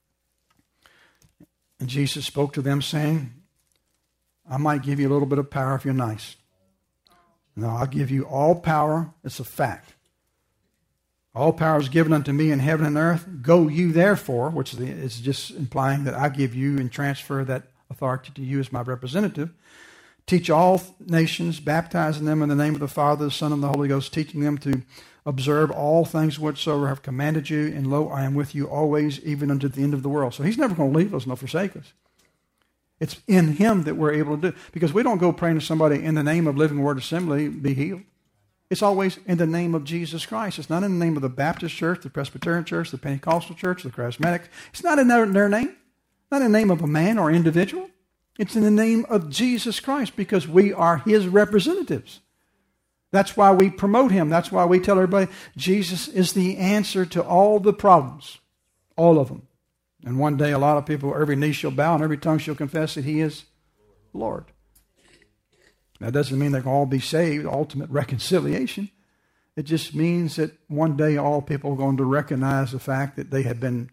S1: and Jesus spoke to them saying, I might give you a little bit of power if you're nice. No, I'll give you all power. It's a fact. All power is given unto me in heaven and earth. Go you therefore, which is just implying that I give you and transfer that authority to you as my representative. Teach all nations, baptizing them in the name of the Father, the Son, and the Holy Ghost, teaching them to observe all things whatsoever I have commanded you. And lo, I am with you always, even unto the end of the world. So he's never going to leave us nor forsake us. It's in him that we're able to do. Because we don't go praying to somebody in the name of Living Word Assembly, be healed. It's always in the name of Jesus Christ. It's not in the name of the Baptist church, the Presbyterian church, the Pentecostal church, the Charismatic. It's not in their name. Not in the name of a man or individual. It's in the name of Jesus Christ because we are his representatives. That's why we promote him. That's why we tell everybody Jesus is the answer to all the problems. All of them. And one day a lot of people, every knee shall bow and every tongue shall confess that he is Lord. That doesn't mean they're going to all be saved, ultimate reconciliation. It just means that one day all people are going to recognize the fact that they have been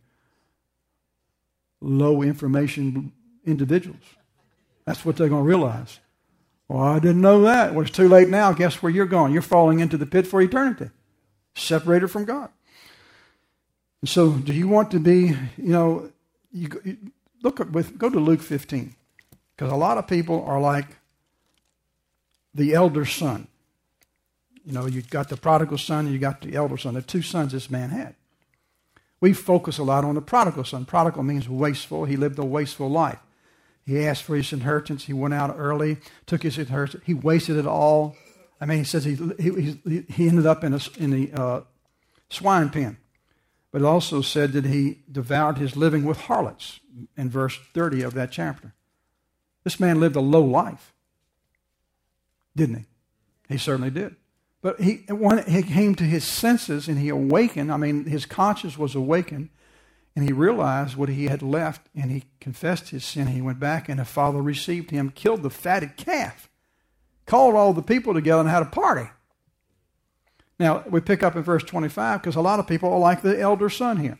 S1: low information individuals. That's what they're going to realize. Well, I didn't know that. Well, it's too late now. Guess where you're going? You're falling into the pit for eternity, separated from God. And so do you want to be, go to Luke 15. Because a lot of people are like the elder son. You've got the prodigal son and you got the elder son. The two sons this man had. We focus a lot on the prodigal son. Prodigal means wasteful. He lived a wasteful life. He asked for his inheritance. He went out early, took his inheritance. He wasted it all. I mean, he says he ended up in the swine pen. But it also said that he devoured his living with harlots in verse 30 of that chapter. This man lived a low life, didn't he? He certainly did. But when he came to his senses and he awakened, his conscience was awakened, and he realized what he had left, and he confessed his sin. He went back, and the father received him, killed the fatted calf, called all the people together, and had a party. Now, we pick up in verse 25, because a lot of people are like the elder son here.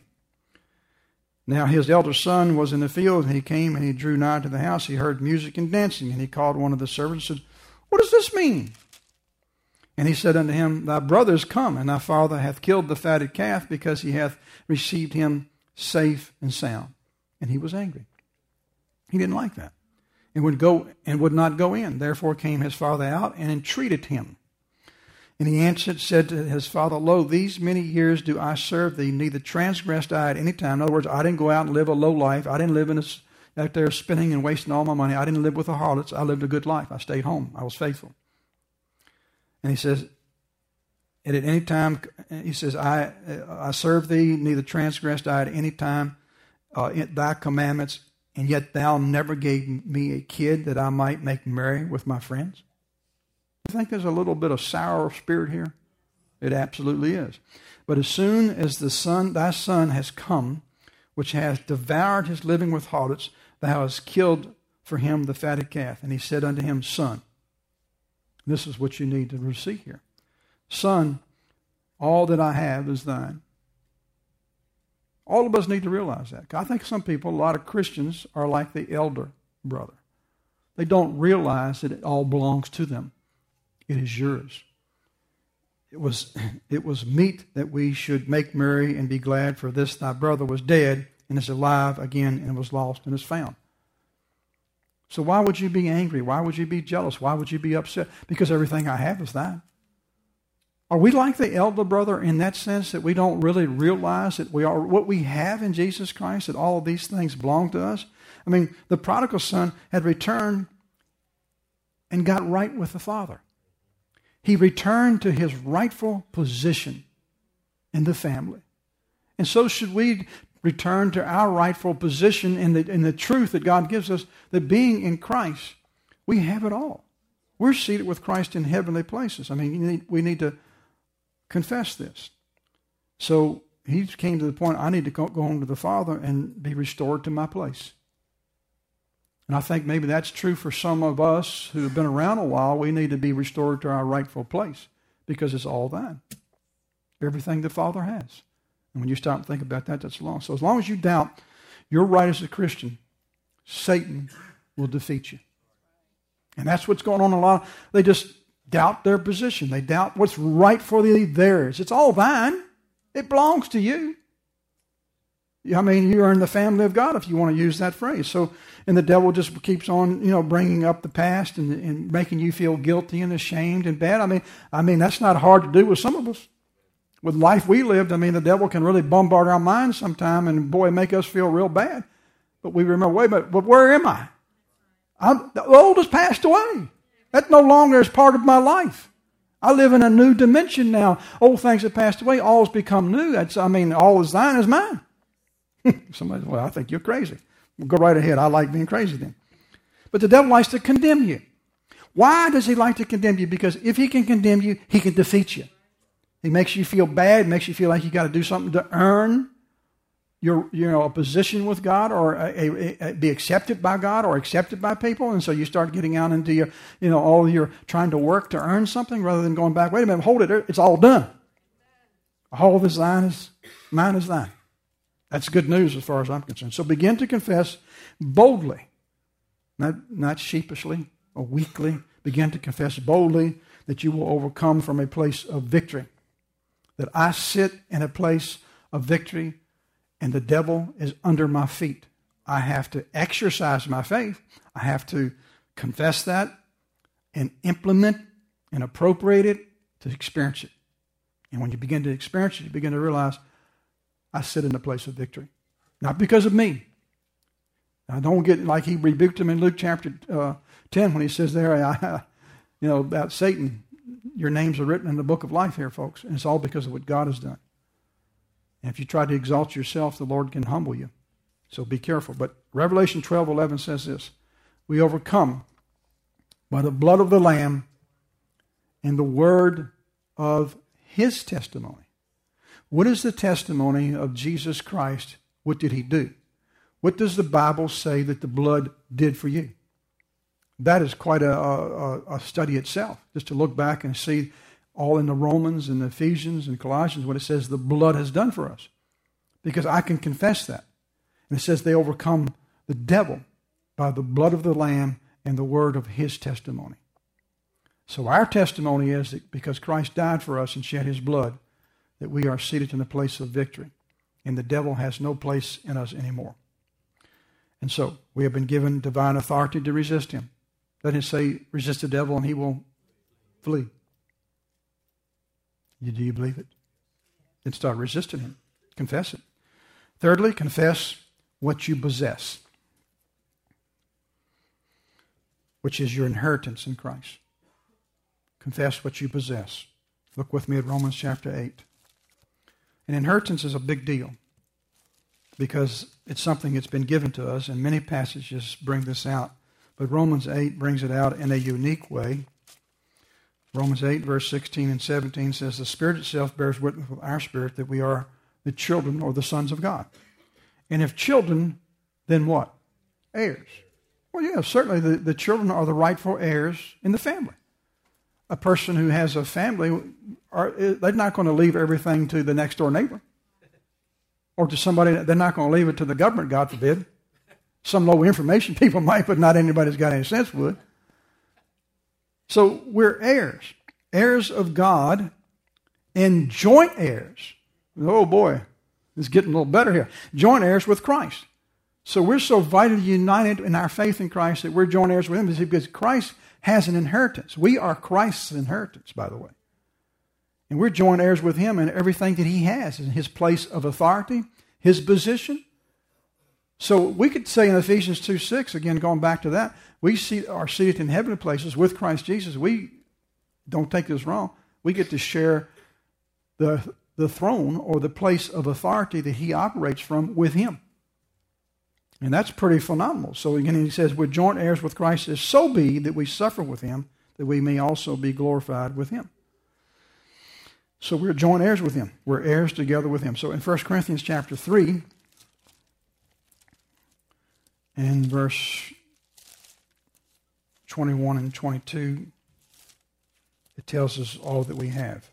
S1: Now, his elder son was in the field, and he came, and he drew nigh to the house. He heard music and dancing, and he called one of the servants and said, "What does this mean?" And he said unto him, "Thy brother is come, and thy father hath killed the fatted calf, because he hath received him safe and sound." And he was angry. He didn't like that. And would not go in. Therefore came his father out and entreated him. And he answered, said to his father, "Lo, these many years do I serve thee, neither transgressed I at any time." In other words, I didn't go out and live a low life. I didn't live out there spending and wasting all my money. I didn't live with the harlots. I lived a good life. I stayed home. I was faithful. And he says, and at any time, he says, I serve thee, neither transgressed I at any time thy commandments, and yet thou never gave me a kid that I might make merry with my friends. You think there's a little bit of sour spirit here? It absolutely is. But as soon as thy son has come, which has devoured his living with harlots, thou hast killed for him the fatted calf. And he said unto him, "Son," this is what you need to see here. "Son, all that I have is thine." All of us need to realize that. I think some people, a lot of Christians, are like the elder brother. They don't realize that it all belongs to them. It is yours. It was meet that we should make merry and be glad, for this thy brother was dead and is alive again, and was lost and is found. So why would you be angry? Why would you be jealous? Why would you be upset? Because everything I have is thine. Are we like the elder brother in that sense, that we don't really realize that we are what we have in Jesus Christ, that all of these things belong to us? The prodigal son had returned and got right with the Father. He returned to his rightful position in the family. And so should we return to our rightful position in the truth that God gives us, that being in Christ, we have it all. We're seated with Christ in heavenly places. We need to confess this. So he came to the point, I need to go home to the Father and be restored to my place. And I think maybe that's true for some of us who have been around a while. We need to be restored to our rightful place because it's all thine. Everything the Father has. And when you stop and think about that, that's long. So as long as you doubt you're right as a Christian, Satan will defeat you. And that's what's going on a lot. They just doubt their position. They doubt what's rightfully theirs. It's all thine. It belongs to you. I mean, you are in the family of God, if you want to use that phrase. So, and the devil just keeps on, bringing up the past and making you feel guilty and ashamed and bad. I mean, that's not hard to do with some of us. With life we lived, the devil can really bombard our minds sometime and, boy, make us feel real bad. But we remember, wait a minute, but where am I? The old has passed away. That no longer is part of my life. I live in a new dimension now. Old things have passed away. All has become new. All is thine is mine. Somebody, well, I think you're crazy. Well, go right ahead. I like being crazy then. But the devil likes to condemn you. Why does he like to condemn you? Because if he can condemn you, he can defeat you. He makes you feel bad, makes you feel like you got to do something to earn a position with God, or be accepted by God or accepted by people. And so you start getting out into your trying to work to earn something rather than going back, wait a minute, hold it, it's all done. All this mine is thine. That's good news as far as I'm concerned. So begin to confess boldly, not sheepishly or weakly. Begin to confess boldly that you will overcome from a place of victory. That I sit in a place of victory and the devil is under my feet. I have to exercise my faith. I have to confess that and implement and appropriate it to experience it. And when you begin to experience it, you begin to realize, I sit in a place of victory. Not because of me. Now, don't get like he rebuked him in Luke chapter 10 when he says there, about Satan, your names are written in the book of life here, folks. And it's all because of what God has done. And if you try to exalt yourself, the Lord can humble you. So be careful. But Revelation 12:11 says this, we overcome by the blood of the Lamb and the word of his testimony. What is the testimony of Jesus Christ? What did he do? What does the Bible say that the blood did for you? That is quite a study itself, just to look back and see all in the Romans and the Ephesians and Colossians what it says the blood has done for us. Because I can confess that. And it says they overcome the devil by the blood of the Lamb and the word of his testimony. So our testimony is that because Christ died for us and shed his blood, that we are seated in a place of victory. And the devil has no place in us anymore. And so we have been given divine authority to resist him. Doesn't it say, resist the devil and he will flee? Do you believe it? Then start resisting him. Confess it. Thirdly, confess what you possess, which is your inheritance in Christ. Confess what you possess. Look with me at Romans chapter 8. An inheritance is a big deal because it's something that's been given to us, and many passages bring this out. But Romans 8 brings it out in a unique way. Romans 8, verse 16 and 17 says, the Spirit itself bears witness with our spirit that we are the children or the sons of God. And if children, then what? Heirs. Well, yeah, certainly the children are the rightful heirs in the family. A person who has a family, they're not going to leave everything to the next door neighbor. Or to somebody, they're not going to leave it to the government, God forbid. Some low information people might, but not anybody who's got any sense would. So we're heirs. Heirs of God and joint heirs. Oh boy, it's getting a little better here. Joint heirs with Christ. So we're so vitally united in our faith in Christ that we're joint heirs with him because Christ has an inheritance. We are Christ's inheritance, by the way. And we're joint heirs with him in everything that he has, in his place of authority, his position. So we could say in Ephesians 2:6, again going back to that, we are seated in heavenly places with Christ Jesus. We, don't take this wrong, we get to share the throne or the place of authority that he operates from with him. And that's pretty phenomenal. So again, he says, we're joint heirs with Christ, if so be that we suffer with him, that we may also be glorified with him. So we're joint heirs with him. We're heirs together with him. So in 1 Corinthians chapter 3, and verse 21 and 22, it tells us all that we have.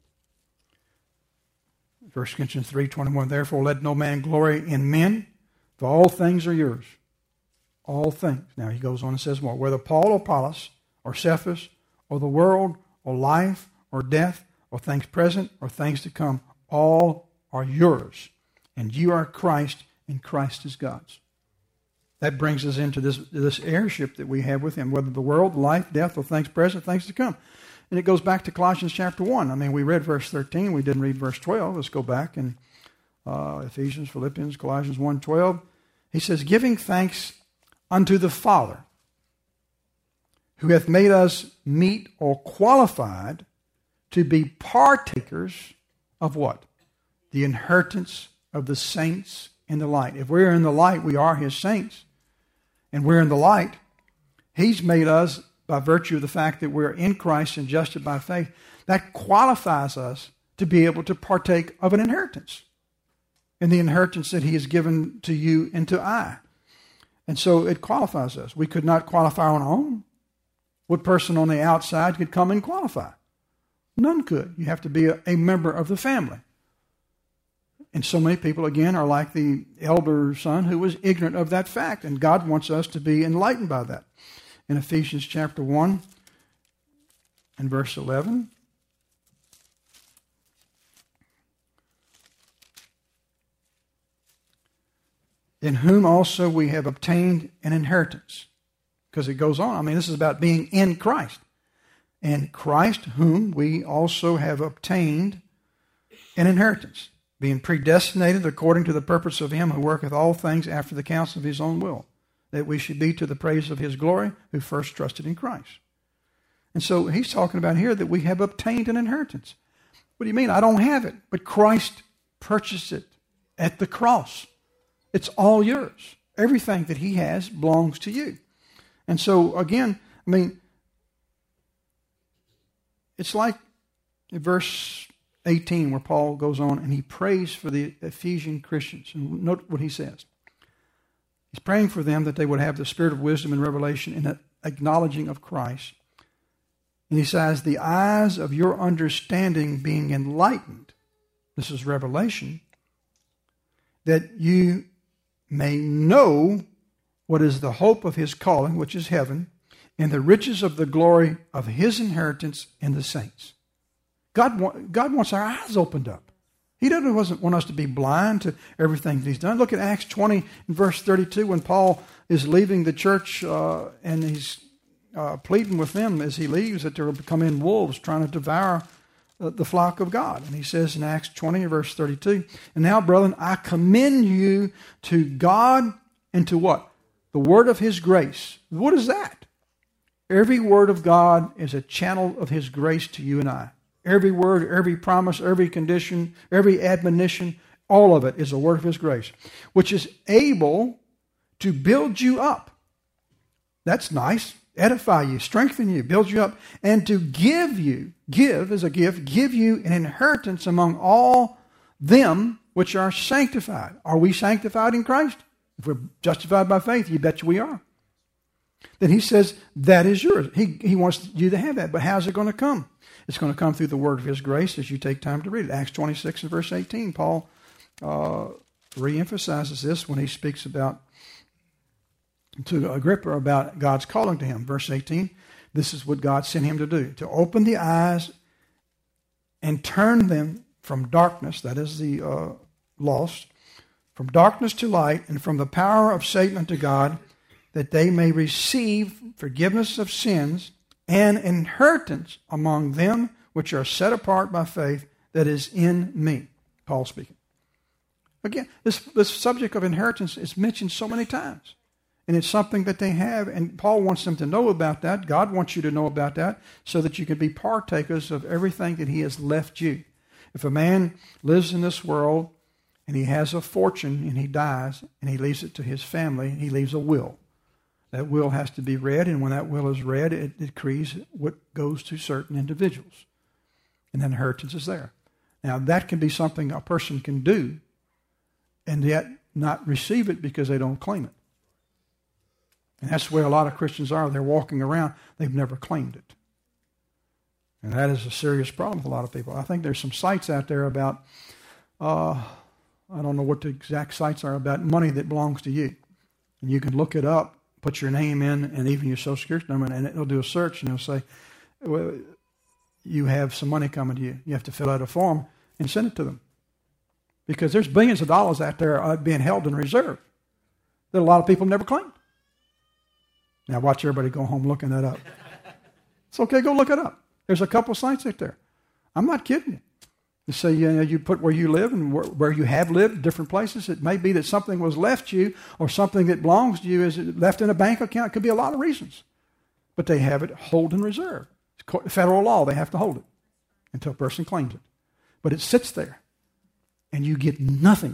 S1: 1 Corinthians 3:21, therefore let no man glory in men, for all things are yours. All things. Now he goes on and says more. Whether Paul or Apollos, or Cephas, or the world, or life, or death, or things present, or things to come, all are yours, and you are Christ, and Christ is God's. That brings us into this heirship that we have with him, whether the world, life, death, or things present, things to come. And it goes back to Colossians chapter 1. I mean, we read verse 13. We didn't read verse 12. Let's go back in Ephesians, Philippians, Colossians 1:12. He says, giving thanks unto the Father, who hath made us meet or qualified to be partakers of what? The inheritance of the saints in the light. If we're in the light, we are his saints. And we're in the light. He's made us, by virtue of the fact that we're in Christ and justified by faith, that qualifies us to be able to partake of an inheritance. And the inheritance that he has given to you and to I. And so it qualifies us. We could not qualify on our own. What person on the outside could come and qualify? None could. You have to be a member of the family. And so many people, again, are like the elder son who was ignorant of that fact. And God wants us to be enlightened by that. In Ephesians chapter 1 and verse 11. In whom also we have obtained an inheritance. Because it goes on. I mean, this is about being in Christ. And Christ, whom we also have obtained an inheritance, being predestinated according to the purpose of him who worketh all things after the counsel of his own will, that we should be to the praise of his glory, who first trusted in Christ. And so he's talking about here that we have obtained an inheritance. What do you mean? I don't have it, but Christ purchased it at the cross. It's all yours. Everything that he has belongs to you. And so, again, I mean, it's like in verse 18 where Paul goes on and he prays for the Ephesian Christians. And note what he says. He's praying for them that they would have the spirit of wisdom and revelation in the acknowledging of Christ. And he says, the eyes of your understanding being enlightened, this is revelation, that you may know what is the hope of his calling, which is heaven, and the riches of the glory of his inheritance in the saints. God wants our eyes opened up. He doesn't want us to be blind to everything that he's done. Look at Acts 20 and verse 32 when Paul is leaving the church and he's pleading with them as he leaves that there will come in wolves trying to devour the flock of God. And he says in Acts 20 verse 32, and now, brethren, I commend you to God and to what? The word of his grace. What is that? Every word of God is a channel of his grace to you and I. Every word, every promise, every condition, every admonition, all of it is a word of his grace, which is able to build you up. That's nice. Edify you, strengthen you, build you up, and to give as a gift, give you an inheritance among all them which are sanctified. Are we sanctified in Christ? If we're justified by faith, you bet you we are. Then he says, that is yours. He wants you to have that. But how's it going to come? It's going to come through the word of his grace as you take time to read it. Acts 26 and verse 18, Paul reemphasizes this when he speaks about to Agrippa about God's calling to him. Verse 18, this is what God sent him to do, to open the eyes and turn them from darkness, that is the lost, from darkness to light, and from the power of Satan unto God, that they may receive forgiveness of sins and inheritance among them which are set apart by faith that is in me. Paul speaking. Again, this subject of inheritance is mentioned so many times. And it's something that they have, and Paul wants them to know about that. God wants you to know about that so that you can be partakers of everything that he has left you. If a man lives in this world and he has a fortune and he dies and he leaves it to his family, he leaves a will. That will has to be read, and when that will is read, it decrees what goes to certain individuals. And then inheritance is there. Now, that can be something a person can do and yet not receive it because they don't claim it. And that's where a lot of Christians are. They're walking around. They've never claimed it. And that is a serious problem with a lot of people. I think there's some sites out there about, I don't know what the exact sites are, about money that belongs to you. And you can look it up, put your name in, and even your Social Security number, and it'll do a search, and it'll say, well, you have some money coming to you. You have to fill out a form and send it to them. Because there's billions of dollars out there being held in reserve that a lot of people never claim. Now watch everybody go home looking that up. It's okay, go look it up. There's a couple sites out there. I'm not kidding you. You say, you put where you live and where you have lived, different places. It may be that something was left you or something that belongs to you is left in a bank account. It could be a lot of reasons. But they have it hold in reserve. It's federal law, they have to hold it until a person claims it. But it sits there. And you get nothing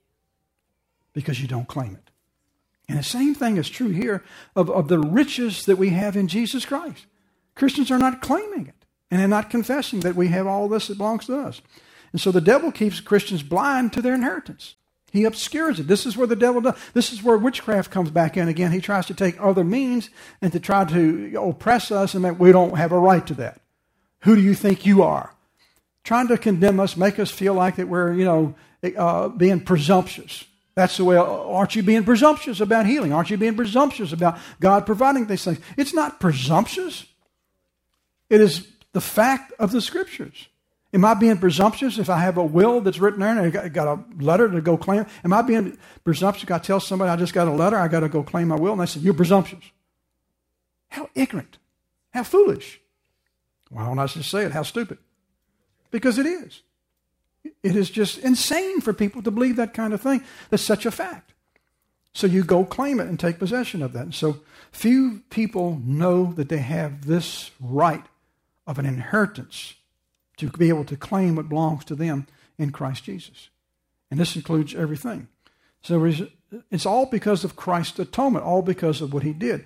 S1: because you don't claim it. And the same thing is true here of the riches that we have in Jesus Christ. Christians are not claiming it. And they're not confessing that we have all this that belongs to us. And so the devil keeps Christians blind to their inheritance. He obscures it. This is where the devil does. This is where witchcraft comes back in again. He tries to take other means and to try to oppress us and that we don't have a right to that. Who do you think you are? Trying to condemn us, make us feel like that we're, being presumptuous. That's the way, aren't you being presumptuous about healing? Aren't you being presumptuous about God providing these things? It's not presumptuous. It is the fact of the Scriptures. Am I being presumptuous if I have a will that's written there and I got a letter to go claim? Am I being presumptuous if I tell somebody I just got a letter, I got to go claim my will? And they say, you're presumptuous. How ignorant. How foolish. Why don't I just say it? How stupid. Because it is. It is just insane for people to believe that kind of thing. That's such a fact. So you go claim it and take possession of that. And so few people know that they have this right of an inheritance to be able to claim what belongs to them in Christ Jesus. And this includes everything. So it's all because of Christ's atonement, all because of what he did.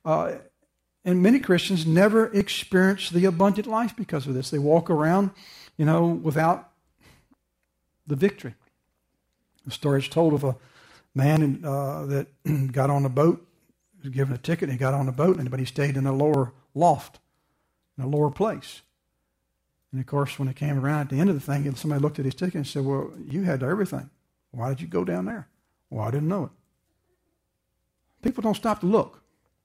S1: And many Christians never experience the abundant life because of this. They walk around without the victory. The story is told of a man that got on a boat, was given a ticket, and he got on a boat, but he stayed in a lower loft, in a lower place. And of course, when it came around at the end of the thing, somebody looked at his ticket and said, well, you had everything. Why did you go down there? Well, I didn't know it. People don't stop to look.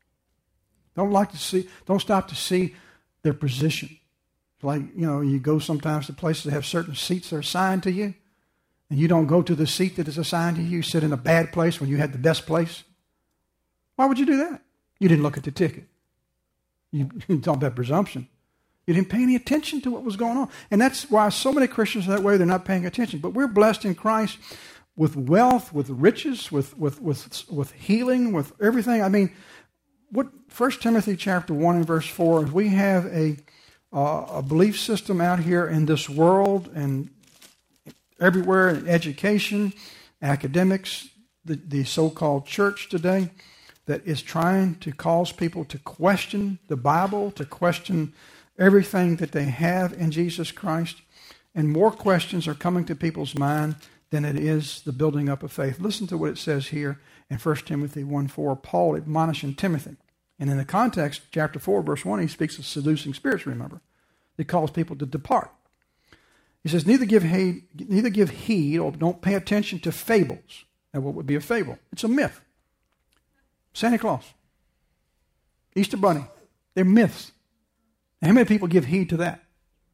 S1: Don't stop to see their position. Like, you go sometimes to places that have certain seats that are assigned to you, and you don't go to the seat that is assigned to you. You sit in a bad place when you had the best place. Why would you do that? You didn't look at the ticket. You talk about presumption. You didn't pay any attention to what was going on. And that's why so many Christians are that way. They're not paying attention. But we're blessed in Christ with wealth, with riches, with healing, with everything. I mean, what 1 Timothy chapter 1 and verse 4 is we have a belief system out here in this world and everywhere in education, academics, the so-called church today that is trying to cause people to question the Bible, to question everything that they have in Jesus Christ. And more questions are coming to people's mind than it is the building up of faith. Listen to what it says here in 1 Timothy 1:4. Paul admonishing Timothy. And in the context, chapter 4, verse 1, he speaks of seducing spirits, remember. He calls people to depart. He says, neither give heed or don't pay attention to fables. Now, what would be a fable? It's a myth. Santa Claus, Easter Bunny, they're myths. Now, how many people give heed to that?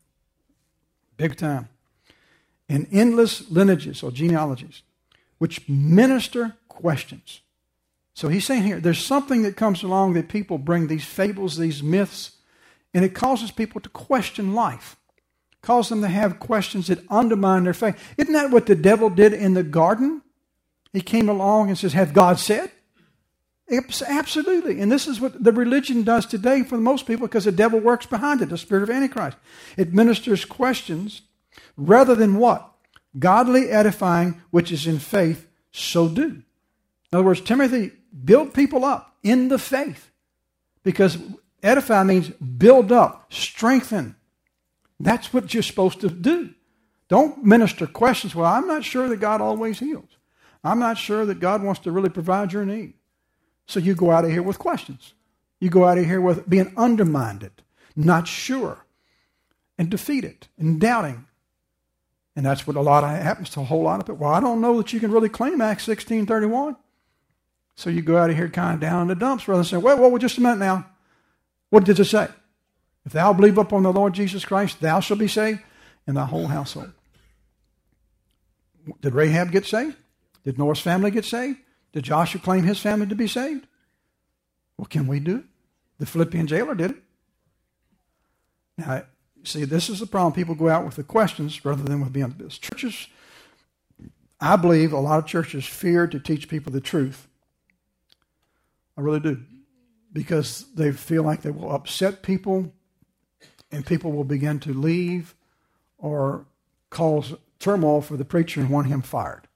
S1: Big time. And endless lineages or genealogies, which minister questions. So he's saying here, there's something that comes along that people bring these fables, these myths, and it causes people to question life. Causes them to have questions that undermine their faith. Isn't that what the devil did in the garden? He came along and says, have God said? Absolutely. And this is what the religion does today for most people because the devil works behind it, the spirit of Antichrist. It ministers questions rather than what? Godly edifying, which is in faith, so do. In other words, Timothy, build people up in the faith. Because edify means build up, strengthen. That's what you're supposed to do. Don't minister questions. Well, I'm not sure that God always heals. I'm not sure that God wants to really provide your need. So you go out of here with questions. You go out of here with being undermined, not sure, and defeated, and doubting. And that's what happens to a whole lot of people. Well, I don't know that you can really claim Acts 16:31. So you go out of here kind of down in the dumps rather than say, well, just a minute now. What does it say? If thou believe upon the Lord Jesus Christ, thou shalt be saved, and thy whole household. Did Rahab get saved? Did Noah's family get saved? Did Joshua claim his family to be saved? Well, can we do it? The Philippian jailer did it. Now, see, this is the problem. People go out with the questions rather than with being honest. Churches, I believe a lot of churches fear to teach people the truth. I really do. Because they feel like they will upset people and people will begin to leave or cause turmoil for the preacher and want him fired.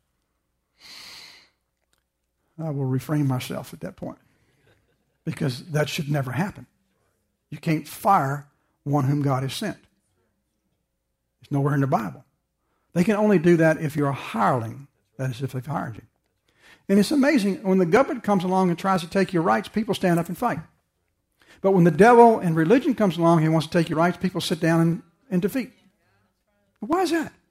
S1: I will refrain myself at that point because that should never happen. You can't fire one whom God has sent. It's nowhere in the Bible. They can only do that if you're a hireling, that is, if they've hired you. And it's amazing, when the government comes along and tries to take your rights, people stand up and fight. But when the devil and religion comes along and wants to take your rights, people sit down and defeat. Why is that?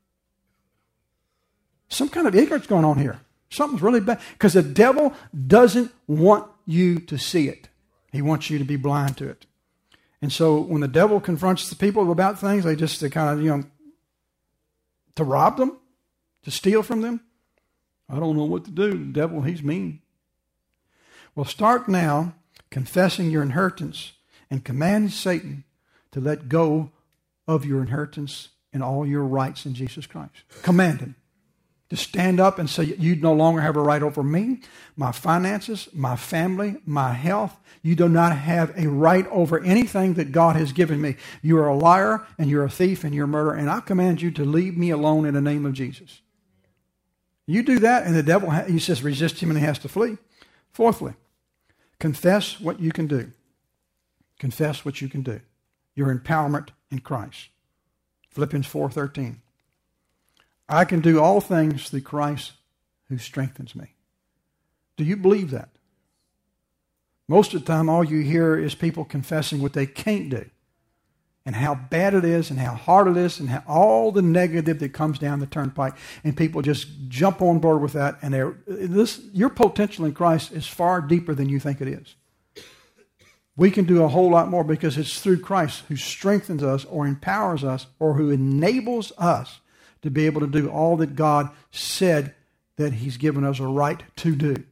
S1: Some kind of ignorance going on here. Something's really bad. Because the devil doesn't want you to see it. He wants you to be blind to it. And so when the devil confronts the people about things, they just kind of, to rob them, to steal from them. I don't know what to do. The devil, he's mean. Well, start now confessing your inheritance and command Satan to let go of your inheritance and all your rights in Jesus Christ. Command him to stand up and say, you no longer have a right over me, my finances, my family, my health. You do not have a right over anything that God has given me. You are a liar and you're a thief and you're a murderer, and I command you to leave me alone in the name of Jesus. You do that, and the devil, he says, resist him and he has to flee. Fourthly, confess what you can do. Confess what you can do. Your empowerment in Christ. Philippians 4:13. I can do all things through Christ who strengthens me. Do you believe that? Most of the time, all you hear is people confessing what they can't do, and how bad it is, and how hard it is, and how all the negative that comes down the turnpike, and people just jump on board with that. And your potential in Christ is far deeper than you think it is. We can do a whole lot more because it's through Christ who strengthens us, or empowers us, or who enables us to be able to do all that God said that He's given us a right to do.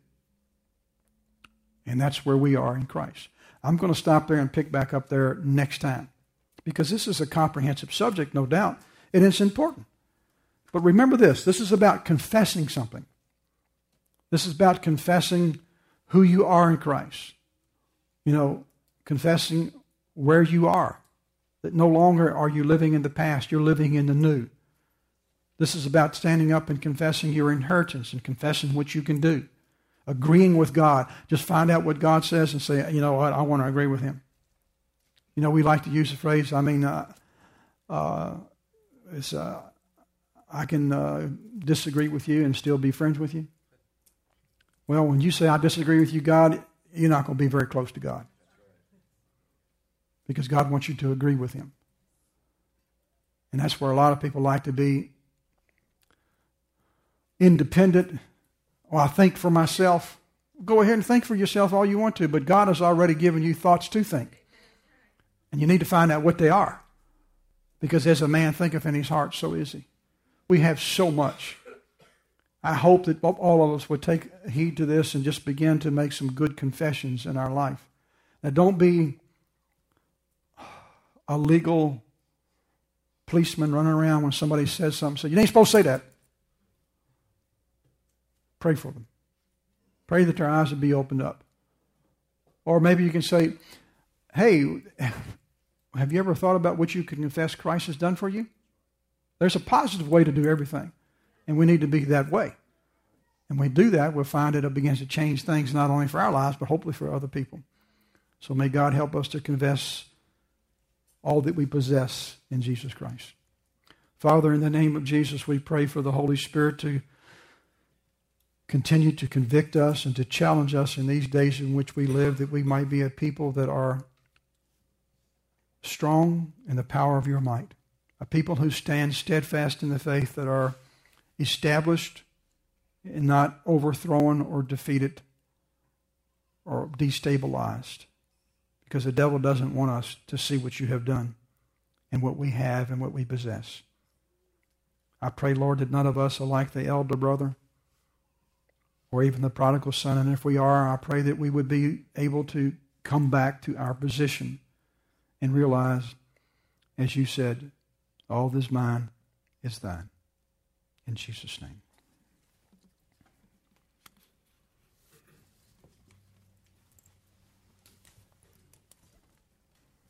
S1: And that's where we are in Christ. I'm going to stop there and pick back up there next time, because this is a comprehensive subject, no doubt, and it's important. But remember this is about confessing something. This is about confessing who you are in Christ. Confessing where you are. That no longer are you living in the past, you're living in the new. This is about standing up and confessing your inheritance and confessing what you can do. Agreeing with God. Just find out what God says and say, you know what, I want to agree with Him. We like to use the phrase, I can disagree with you and still be friends with you. Well, when you say I disagree with you, God, you're not going to be very close to God. Because God wants you to agree with Him. And that's where a lot of people like to be independent. Well, I think for myself. Go ahead and think for yourself all you want to, but God has already given you thoughts to think. And you need to find out what they are. Because as a man thinketh in his heart, so is he. We have so much. I hope that all of us would take heed to this and just begin to make some good confessions in our life. Now, don't be a legal policeman running around when somebody says something. Say, you ain't supposed to say that. Pray for them. Pray that their eyes would be opened up. Or maybe you can say, hey, have you ever thought about what you can confess Christ has done for you? There's a positive way to do everything, and we need to be that way. And when we do that, we'll find that it begins to change things not only for our lives, but hopefully for other people. So may God help us to confess all that we possess in Jesus Christ. Father, in the name of Jesus, we pray for the Holy Spirit to continue to convict us and to challenge us in these days in which we live, that we might be a people that are strong in the power of your might, a people who stand steadfast in the faith, that are established and not overthrown or defeated or destabilized, because the devil doesn't want us to see what you have done and what we have and what we possess. I pray, Lord, that none of us are like the elder brother or even the prodigal son. And if we are, I pray that we would be able to come back to our position and realize, as you said, all that is mine is thine. In Jesus' name.